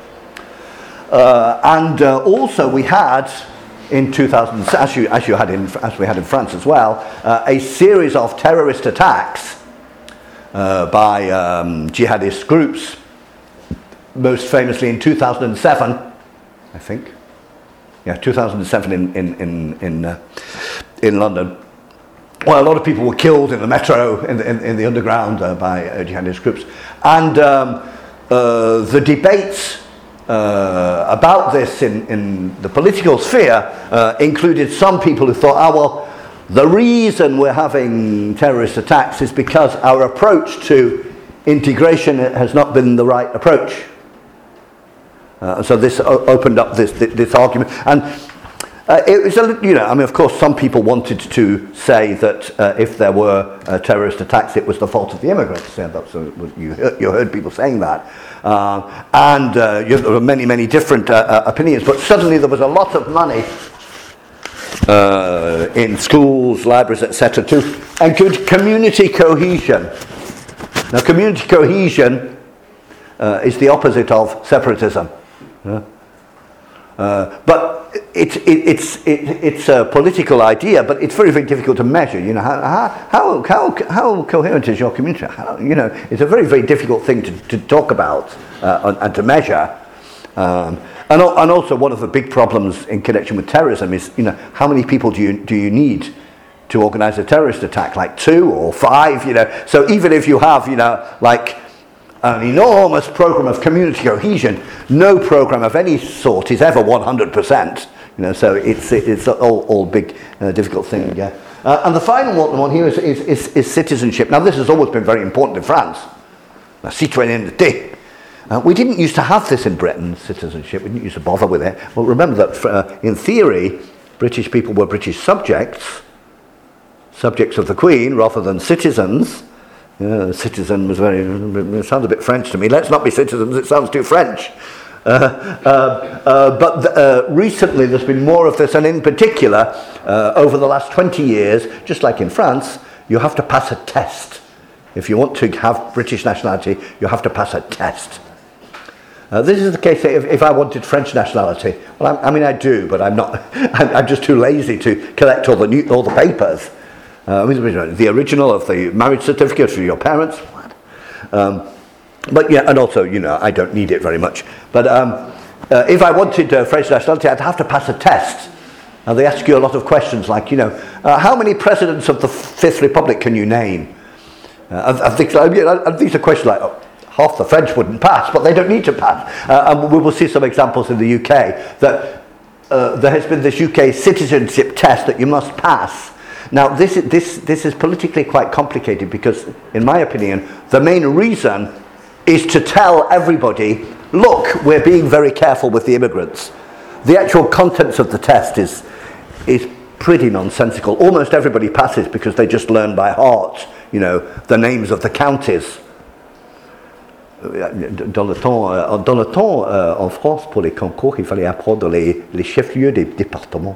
uh, and uh, also we had, in two thousand, as you as you had in as we had in France as well, uh, a series of terrorist attacks uh, by um, jihadist groups. Most famously in two thousand seven, I think. Yeah, two thousand seven in in in in, uh, in London. Well, a lot of people were killed in the metro, in the, in, in the underground, uh, by uh, jihadist groups, and um, uh, the debates uh, about this in, in the political sphere uh, included some people who thought, ah, well, the reason we're having terrorist attacks is because our approach to integration has not been the right approach. Uh, so this o- opened up this, this this argument, and uh, it was a, you know, I mean, of course, some people wanted to say that uh, if there were uh, terrorist attacks, it was the fault of the immigrants. Yeah, that's a, you heard, you heard people saying that, uh, and uh, you know, there were many many different uh, uh, opinions. But suddenly there was a lot of money uh, in schools, libraries, et cetera, to and good community cohesion. Now, community cohesion uh, is the opposite of separatism. Yeah. Uh, but it, it, it's it, it's a political idea, but it's very very difficult to measure. You know, how how how how coherent is your community? How, you know, it's a very very difficult thing to, to talk about uh, and, and to measure. Um, and and also one of the big problems in connection with terrorism is, you know, how many people do you do you need to organize a terrorist attack? Like two or five? You know, so even if you have, you know, like an enormous program of community cohesion, no program of any sort is ever one hundred percent. You know, so it's it's all all big uh, difficult thing. Yeah. Uh, and the final one here is, is is is citizenship. Now, this has always been very important in France. La citoyenneté. Uh, we didn't used to have this in Britain, citizenship. We didn't used to bother with it. Well, remember that for, uh, in theory, British people were British subjects, subjects of the Queen rather than citizens. Uh, citizen was very, it sounds a bit French to me. Let's not be citizens, it sounds too French. Uh, uh, uh, but th- uh, recently there's been more of this, and in particular, uh, over the last twenty years, just like in France, you have to pass a test. If you want to have British nationality, you have to pass a test. Uh, this is the case if, if I wanted French nationality. Well, I'm, I mean, I do, but I'm not. I'm, I'm just too lazy to collect all the new, all the papers. Uh, I mean, the original of the marriage certificate for your parents. What? Um, but yeah, and also, you know, I don't need it very much. But um, uh, if I wanted uh, French nationality, I'd have to pass a test. And they ask you a lot of questions, like, you know, uh, how many presidents of the Fifth Republic can you name? Uh, I, I think, I mean, I, these are questions like, oh, half the French wouldn't pass, but they don't need to pass. Uh, and we will see some examples in the U K that uh, there has been this U K citizenship test that you must pass. Now, this is, this, this is politically quite complicated because, in my opinion, the main reason is to tell everybody, look, we're being very careful with the immigrants. The actual contents of the test is, is pretty nonsensical. Almost everybody passes because they just learn by heart, you know, the names of the counties. Dans le temps, euh, dans le temps euh, en France, pour les concours, il fallait apprendre les, les chefs-lieux des départements.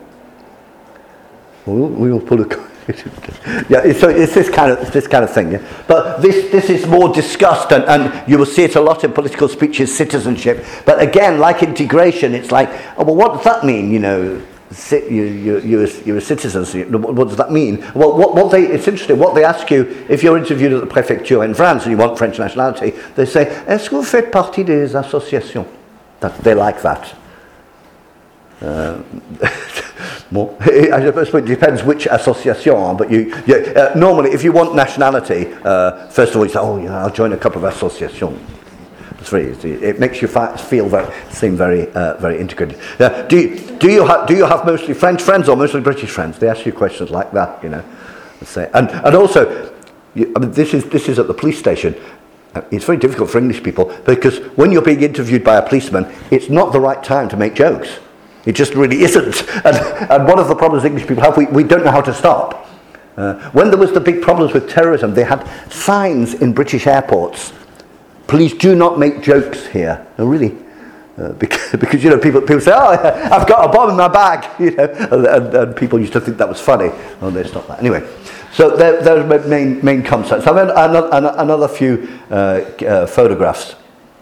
Oui, pour le yeah, so it's this kind of it's this kind of thing. Yeah? But this this is more discussed, and, and you will see it a lot in political speeches. Citizenship, but again, like integration, it's like, oh, well, what does that mean? You know, you you you're, you're a citizen. So what does that mean? Well, what what they it's interesting. What they ask you if you're interviewed at the préfecture in France and you want French nationality, they say, "Est-ce que vous faites partie des associations?" That they like that. Uh, more. I suppose it depends which association, but you, you uh, normally, if you want nationality, uh, first of all, you say, "Oh, yeah, I'll join a couple of associations." It's very easy. It makes you fa- feel very, seem very, uh, very integrated. Uh, do you, do you have, do you have mostly French friends or mostly British friends? They ask you questions like that, you know. Say, and and also, you, I mean, this is this is at the police station. Uh, it's very difficult for English people because when you're being interviewed by a policeman, it's not the right time to make jokes. It just really isn't. And, and one of the problems English people have, we, we don't know how to stop. Uh, when there was the big problems with terrorism, they had signs in British airports. Please do not make jokes here. No, really. Uh, because, because, you know, people people say, oh, I've got a bomb in my bag. You know, and, and, and people used to think that was funny. Oh, no, it's not that. Anyway, so there, there's my main, main concepts. I have another, another few uh, uh, photographs.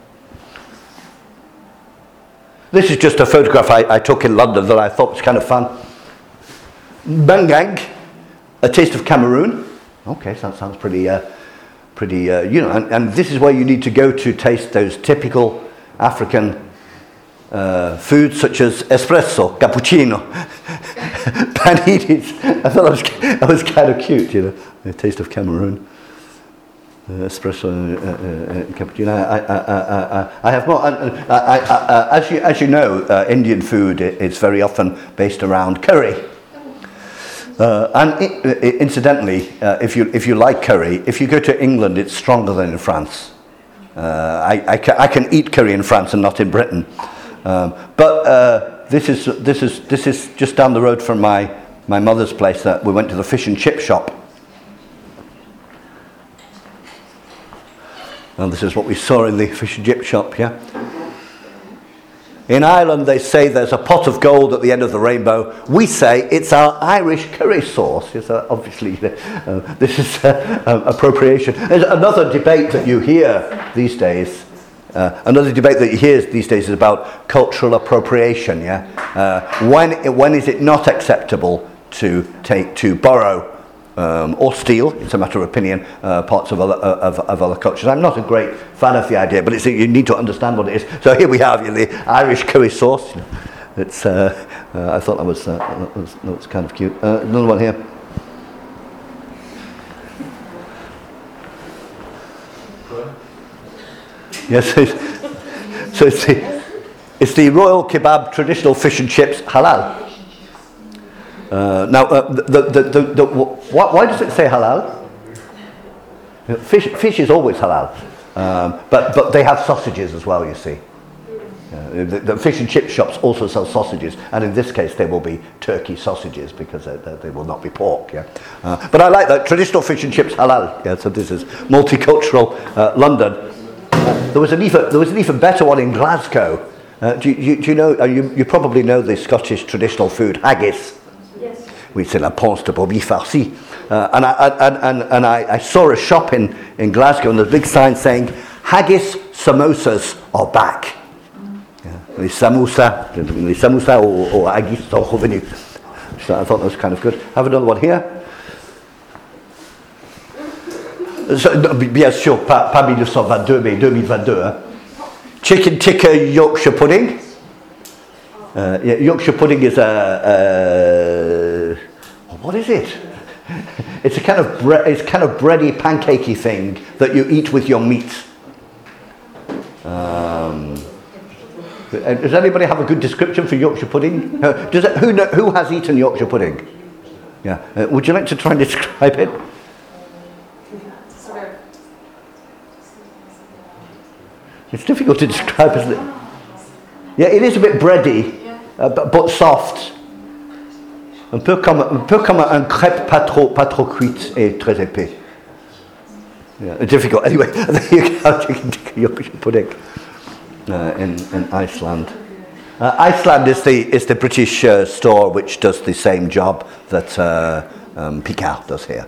This is just a photograph I, I took in London that I thought was kind of fun. Bangang, A Taste of Cameroon. Okay, so that sounds pretty, uh, pretty, uh, you know, and, and this is where you need to go to taste those typical African uh, foods such as espresso, cappuccino, paninis. I thought that was, that was kind of cute, you know, A Taste of Cameroon. Uh, espresso, uh, uh, uh, cappuccino. I, I, I, I, I have more. I, I, I, as you as you know, uh, Indian food is very often based around curry. Uh, and it, it, incidentally, uh, if you if you like curry, if you go to England, it's stronger than in France. Uh, I, I, ca- I can eat curry in France and not in Britain. Um, but uh, this is this is this is just down the road from my my mother's place. That we went to the fish and chip shop. And this is what we saw in the fish and chip shop, yeah? In Ireland, they say there's a pot of gold at the end of the rainbow. We say it's our Irish curry sauce. It's, uh, obviously, uh, this is uh, uh, appropriation. There's another debate that you hear these days. Uh, another debate that you hear these days is about cultural appropriation, yeah? Uh, when, when is it not acceptable to take, to borrow Um, or steal, it's a matter of opinion, uh, parts of other, uh, of, of other cultures. I'm not a great fan of the idea, but it's, you need to understand what it is. So here we have you know, the Irish curry sauce. It's, uh, uh, I thought that was, uh, that was, that was kind of cute. Uh, another one here. Yes, it's, so it's the, it's the Royal Kebab traditional fish and chips halal. Uh, now, uh, the, the, the, the, why, why does it say halal? Fish, fish is always halal, um, but, but they have sausages as well, you see. Uh, the, the fish and chip shops also sell sausages, and in this case they will be turkey sausages because they, they, they will not be pork. Yeah, uh, but I like that traditional fish and chips halal. Yeah, so this is multicultural uh, London. Uh, there was an even there was an even better one in Glasgow. Uh, do, you, do you know? Uh, you, you probably know the Scottish traditional food haggis. Yes. Oui, c'est la panse de brebis farcie. Uh, and I, and, and, and I, I saw a shop in, in Glasgow and there's a big sign saying haggis samosas are back. Les samoussas, les samoussas au, au haggis sont revenus. So I thought that was kind of good. Have another one here. So, bien sûr, pas, pas nineteen twenty-two, mais twenty twenty-two. Hein. Chicken tikka Yorkshire pudding. Uh, yeah, Yorkshire pudding is a, a what is it? It's a kind of bre- it's kind of bready, pancakey thing that you eat with your meat. Um, does anybody have a good description for Yorkshire pudding? Uh, does it, who know, who has eaten Yorkshire pudding? Yeah. Uh, would you like to try and describe it? It's difficult to describe, isn't it? Yeah, it is a bit bready, uh, but, but soft. Un peu comme, un peu comme un crêpe pas trop, pas trop cuite et très épais. Yeah, difficult. Anyway, there you go. Yorkshire pudding uh, in in Iceland. Uh, Iceland is the is the British uh, store which does the same job that uh, um, Picard does here.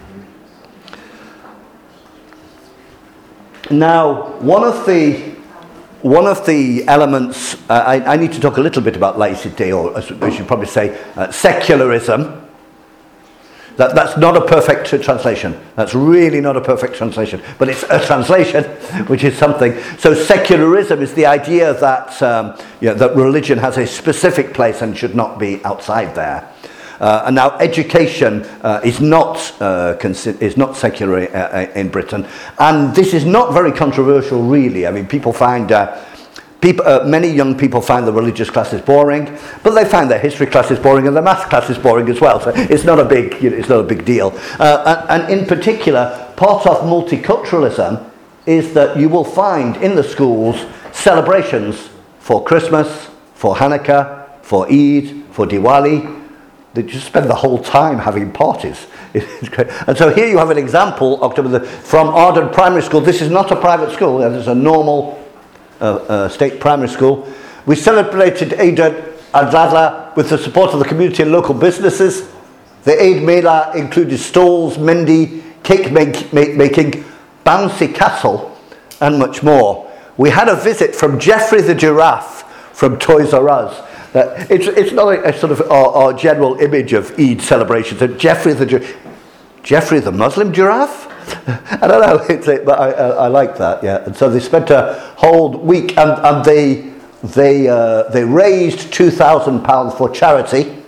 Now, one of the one of the elements uh, I, I need to talk a little bit about laïcité, or as we should probably say, uh, secularism. That, that's not a perfect translation. That's really not a perfect translation. But it's a translation, which is something. So secularism is the idea that, um, you know, that religion has a specific place and should not be outside there. Uh, and now education uh, is not uh, consi- is not secular uh, in Britain. And this is not very controversial, really. I mean, people find... Uh, People, uh, many young people find the religious classes boring, but they find their history classes boring and the maths classes boring as well. So it's not a big, you know, it's not a big deal. Uh, and, and in particular, part of multiculturalism is that you will find in the schools celebrations for Christmas, for Hanukkah, for Eid, for Diwali. They just spend the whole time having parties. It's great. And so here you have an example October the, from Arden Primary School. This is not a private school. This is a normal Uh, uh, state primary school. We celebrated Eid al-Adha with the support of the community and local businesses. The Eid Mela included stalls, mendi, cake make, make, making, bouncy castle, and much more. We had a visit from Geoffrey the giraffe from Toys R Us. Uh, it's, it's not a, a sort of our, our general image of Eid celebrations. So Geoffrey the giraffe, Geoffrey the Muslim giraffe? I don't know, it's a, but I, I, I like that, yeah. And so they spent a whole week, and, and they they uh, they raised two thousand pounds for charity,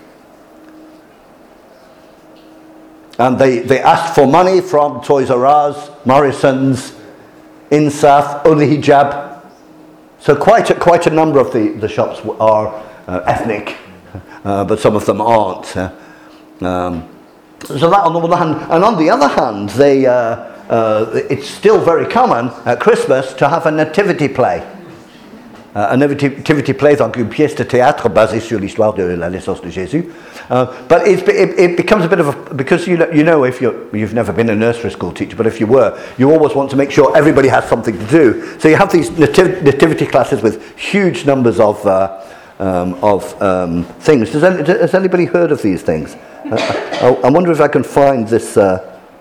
and they, they asked for money from Toys R Us, Morrison's, Insaf, Only Hijab. So quite a, quite a number of the, the shops are uh, ethnic, uh, but some of them aren't. Uh, um, So that on the one hand, and on the other hand, they, uh, uh, it's still very common at Christmas to have a nativity play. Uh, a nativity play, donc une pièce de théâtre basée sur l'histoire de la naissance de Jésus. Uh, but it, it, it becomes a bit of a, because you know, you know if you're, you've never been a nursery school teacher, but if you were, you always want to make sure everybody has something to do. So you have these nativ- nativity classes with huge numbers of uh, um, of um, things. Does, any, has anybody heard of these things? I, I wonder if I can find this uh,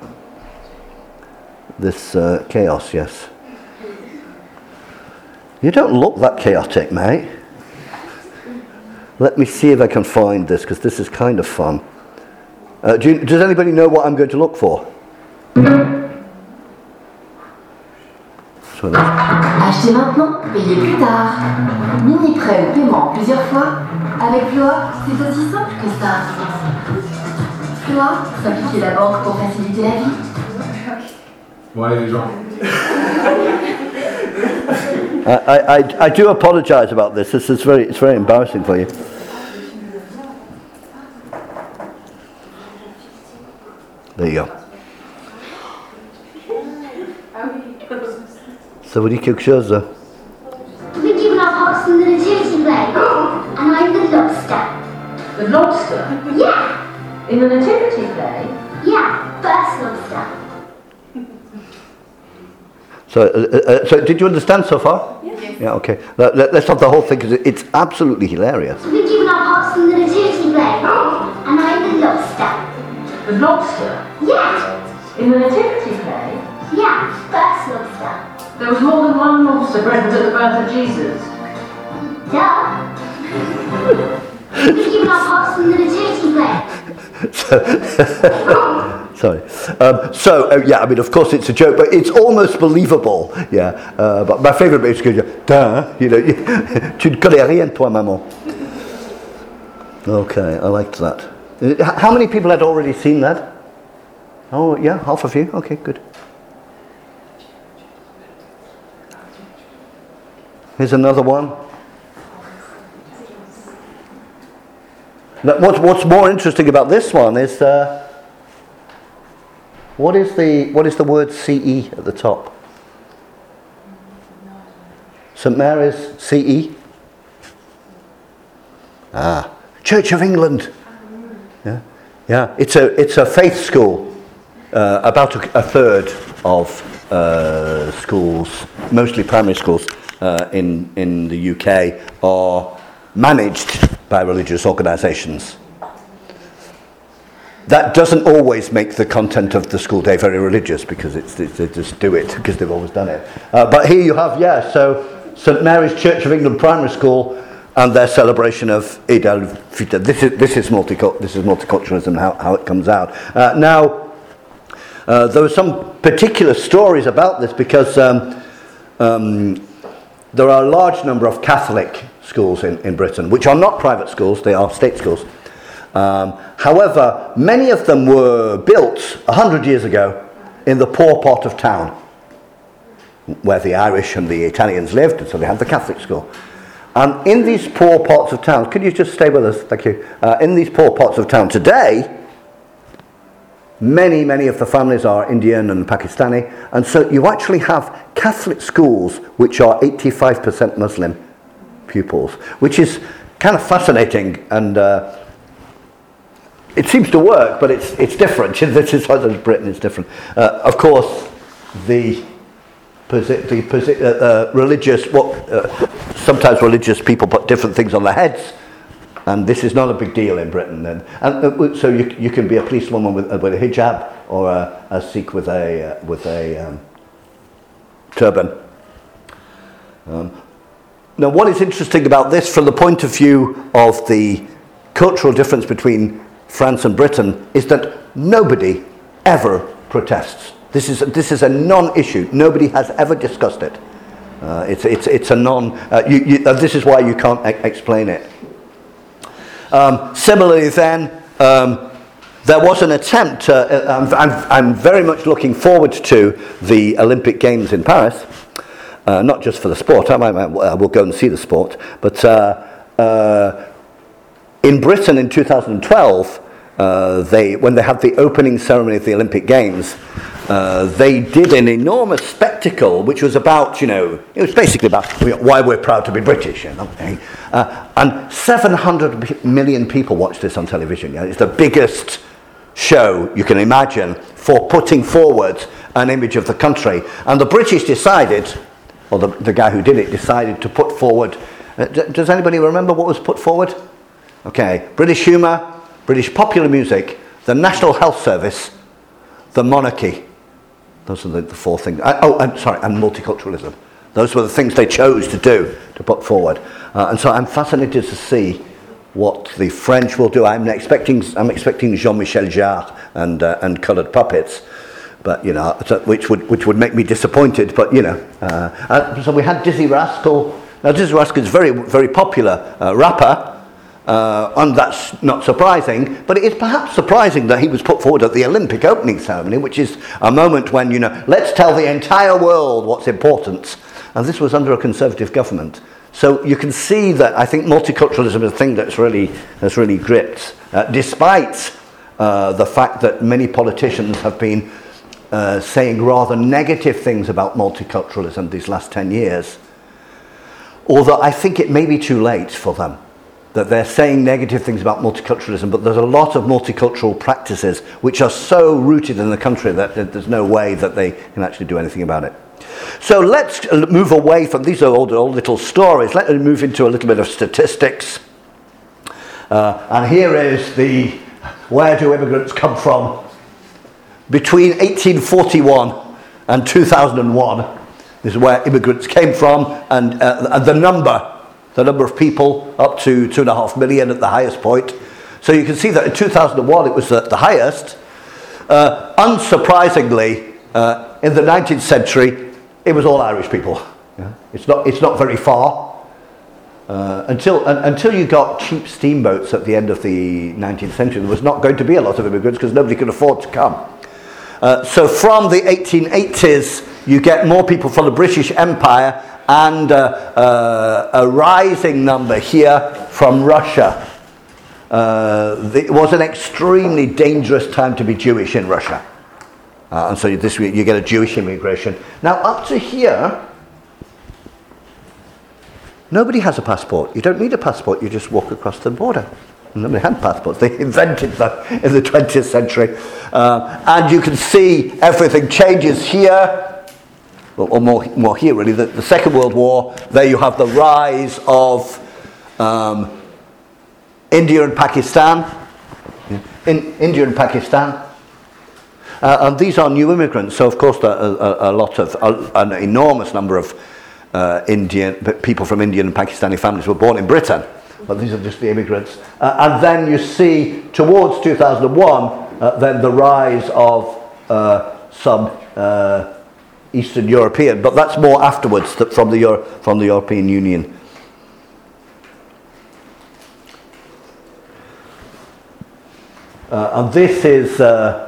this uh, chaos. Yes, you don't look that chaotic, mate. Let me see if I can find this, because this is kind of fun. Uh, do you, does anybody know what I'm going to look for? Achetez maintenant, payez plus tard. Mini prêt ou paiement plusieurs fois. Avec Floa, c'est aussi simple que ça. Floa, simplifier la banque pour faciliter la vie. Bon, allez les gens. I, I, I do apologise about this. This is very, it's very embarrassing for you. There you go. Ça vous dit quelque chose? L'équipe parts from the nativity play, and I'm the lobster. The lobster? Yeah, In the nativity play? yeah, first lobster. So, uh, uh, so did you understand so far? Yes. Yeah, okay. Let, let, let's have the whole thing, because it, it's absolutely hilarious. We've been given our parts from the nativity play, and I'm the lobster. The lobster? Yeah, In the nativity play? yeah, first lobster. There was more than one lobster present at the birth of Jesus. Duh. We've been given our parts from the nativity play. Sorry. Um, so, uh, yeah, I mean, of course it's a joke, but it's almost believable. Yeah. Uh, but my favourite bit is because you're, duh, you know, tu ne connais rien, toi, maman. Okay, I liked that. Uh, How many people had already seen that? Oh, yeah, half of you? Okay, good. Here's another one. Now, What's, what's more interesting about this one is, uh, what is the what is the word C E at the top? Saint Mary's C E? Ah, Church of England. Yeah, yeah. It's a it's a faith school. Uh, about a, a third of uh, schools, mostly primary schools uh, in in the U K, are managed by religious organisations. That doesn't always make the content of the school day very religious, because it's, it's, they just do it because they've always done it. Uh, but here you have, yeah, so Saint Mary's Church of England Primary School and their celebration of Eid al-Fitr. This is this is multicult this is multiculturalism, how how it comes out. Uh, now, uh, there were some particular stories about this because um, um, there are a large number of Catholic schools in, in Britain, which are not private schools; they are state schools. Um, however, many of them were built a hundred years ago in the poor part of town, where the Irish and the Italians lived, and so they had the Catholic school. And in these poor parts of town, could you just stay with us? Thank you. Uh, in these poor parts of town today, many, many of the families are Indian and Pakistani, and so you actually have Catholic schools which are eighty-five percent Muslim pupils, which is kind of fascinating, and uh, it seems to work, but it's it's different. This is how Britain is different. Uh, of course, the posi- the posi- uh, uh, religious, what uh, sometimes religious people put different things on their heads, and this is not a big deal in Britain. And, and uh, so you you can be a policewoman with uh, with a hijab, or a, a Sikh with a uh, with a um, turban. Um, now, what is interesting about this, from the point of view of the cultural difference between France and Britain, is that nobody ever protests. This is this is a non-issue. Nobody has ever discussed it. Uh, it's it's it's a non. Uh, you, you, uh, this is why you can't e- explain it. Um, similarly, then um, there was an attempt. Uh, I'm, I'm I'm very much looking forward to the Olympic Games in Paris. Uh, not just for the sport. I might, I will go and see the sport, but. Uh, uh, In Britain in two thousand twelve, uh, they, when they had the opening ceremony of the Olympic Games, uh, they did an enormous spectacle, which was about, you know, it was basically about why we're proud to be British, you know. Uh, and seven hundred million people watched this on television. You know, it's the biggest show you can imagine for putting forward an image of the country. And the British decided, or the, the guy who did it decided to put forward, uh, d- does anybody remember what was put forward? Okay, British humour, British popular music, the National Health Service, the monarchy. Those are the, the four things. Uh, oh, I'm sorry, and multiculturalism. Those were the things they chose to do, to put forward. Uh, and so I'm fascinated to see what the French will do. I'm expecting, I'm expecting Jean-Michel Jarre and uh, and coloured puppets, but you know, which would which would make me disappointed. But you know, uh, uh, so we had Dizzy Rascal. Now Dizzy Rascal is very very popular uh, rapper. Uh, and that's not surprising, but it is perhaps surprising that he was put forward at the Olympic opening ceremony, which is a moment when, you know, let's tell the entire world what's important. And this was under a Conservative government. So you can see that I think multiculturalism is a thing that's really, that's really gripped, uh, despite uh, the fact that many politicians have been uh, saying rather negative things about multiculturalism these last ten years. although I think it may be too late for them, that they're saying negative things about multiculturalism, but there's a lot of multicultural practices which are so rooted in the country that there's no way that they can actually do anything about it. So let's move away from, these are all, all little stories, let's move into a little bit of statistics. Uh, and here is the, where do immigrants come from? Between eighteen forty-one and two thousand one, this is where immigrants came from, and, uh, and the number, the number of people up to two and a half million at the highest point. So you can see that in two thousand one it was the, the highest. Uh, unsurprisingly, uh, in the nineteenth century, it was all Irish people. Yeah. It's not, it's not very far. Uh, until un, until you got cheap steamboats at the end of the nineteenth century, there was not going to be a lot of immigrants because nobody could afford to come. Uh, so from the eighteen eighties, you get more people from the British Empire and uh, uh, a rising number here from Russia. Uh, the, it was an extremely dangerous time to be Jewish in Russia. Uh, and so this you get a Jewish immigration. Now up to here, nobody has a passport. You don't need a passport, you just walk across the border. Nobody had passports. They invented that in the twentieth century. Uh, and you can see everything changes here, or more, more here really, the, the Second World War. There you have the rise of um, India and Pakistan. In India and Pakistan. Uh, and these are new immigrants, so of course a, a, a lot of, a, an enormous number of uh, Indian people from Indian and Pakistani families were born in Britain, but these are just the immigrants. Uh, and then you see towards two thousand one, uh, then the rise of uh, some uh, Eastern European, but that's more afterwards, that from the Euro- from the European Union. Uh, and this is. Uh,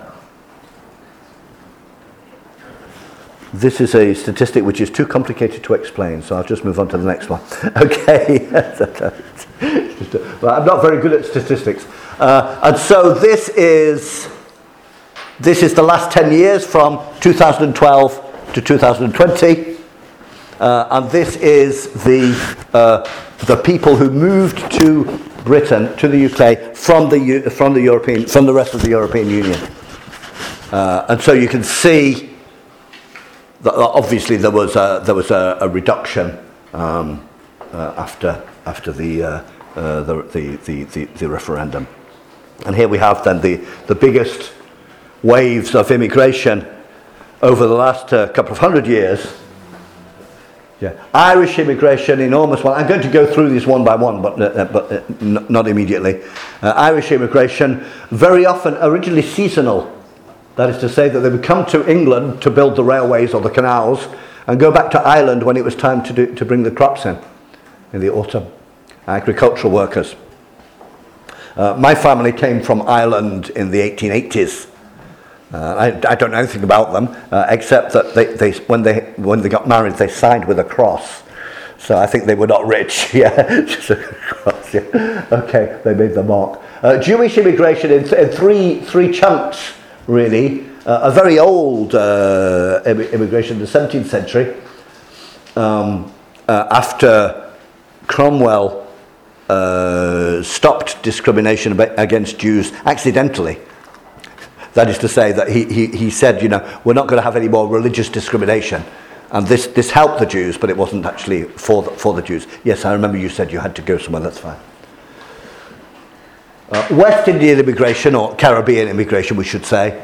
This is a statistic which is too complicated to explain, so I'll just move on to the next one. Okay. Well, I'm not very good at statistics. Uh, and so this is this is the last ten years from two thousand twelve to two thousand twenty. Uh, and this is the uh, the people who moved to Britain, to the U K, from the from the European from the rest of the European Union. Uh, and so you can see obviously, there was a, there was a, a reduction um, uh, after after the, uh, uh, the, the, the the the referendum, and here we have then the the biggest waves of immigration over the last uh, couple of hundred years. Yeah, Irish immigration, enormous one. I'm going to go through these one by one, but uh, but uh, n- not immediately. Uh, Irish immigration, very often originally seasonal. That is to say that they would come to England to build the railways or the canals and go back to Ireland when it was time to do, to bring the crops in, in the autumn. Agricultural workers. Uh, my family came from Ireland in the eighteen eighties. Uh, I, I don't know anything about them, uh, except that they, they, when they when they got married, they signed with a cross. So I think they were not rich. Yeah, just a cross. Yeah. Okay, they made the mark. Uh, Jewish immigration in, th- in three three chunks. Really, uh, a very old uh, immigration in the seventeenth century, um, uh, after Cromwell uh, stopped discrimination against Jews accidentally. That is to say that he, he, he said, you know, we're not going to have any more religious discrimination. And this, this helped the Jews, but it wasn't actually for the, for the Jews. Yes, I remember you said you had to go somewhere, that's fine. Uh, West Indian immigration, or Caribbean immigration, we should say.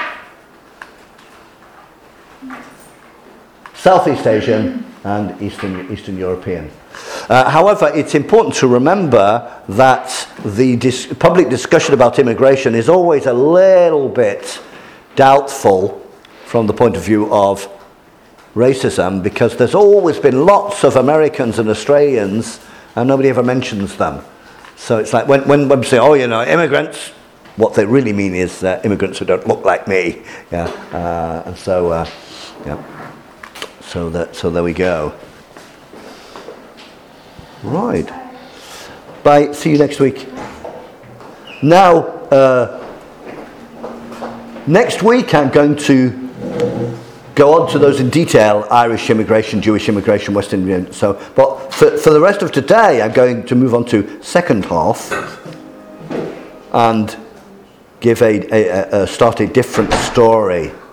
Southeast Asian and Eastern Eastern European. Uh, however, it's important to remember that the dis- public discussion about immigration is always a little bit doubtful from the point of view of racism, because there's always been lots of Americans and Australians and nobody ever mentions them. So it's like when, when, when we say, oh, you know, immigrants, what they really mean is uh, immigrants who don't look like me. Yeah, uh, and so, uh, yeah, so that so there we go. Right. Bye. See you next week. Now, uh, next week I'm going to go on to those in detail: Irish immigration, Jewish immigration, West Indian. So, but for, for the rest of today, I'm going to move on to second half and give a, a, a start a different story.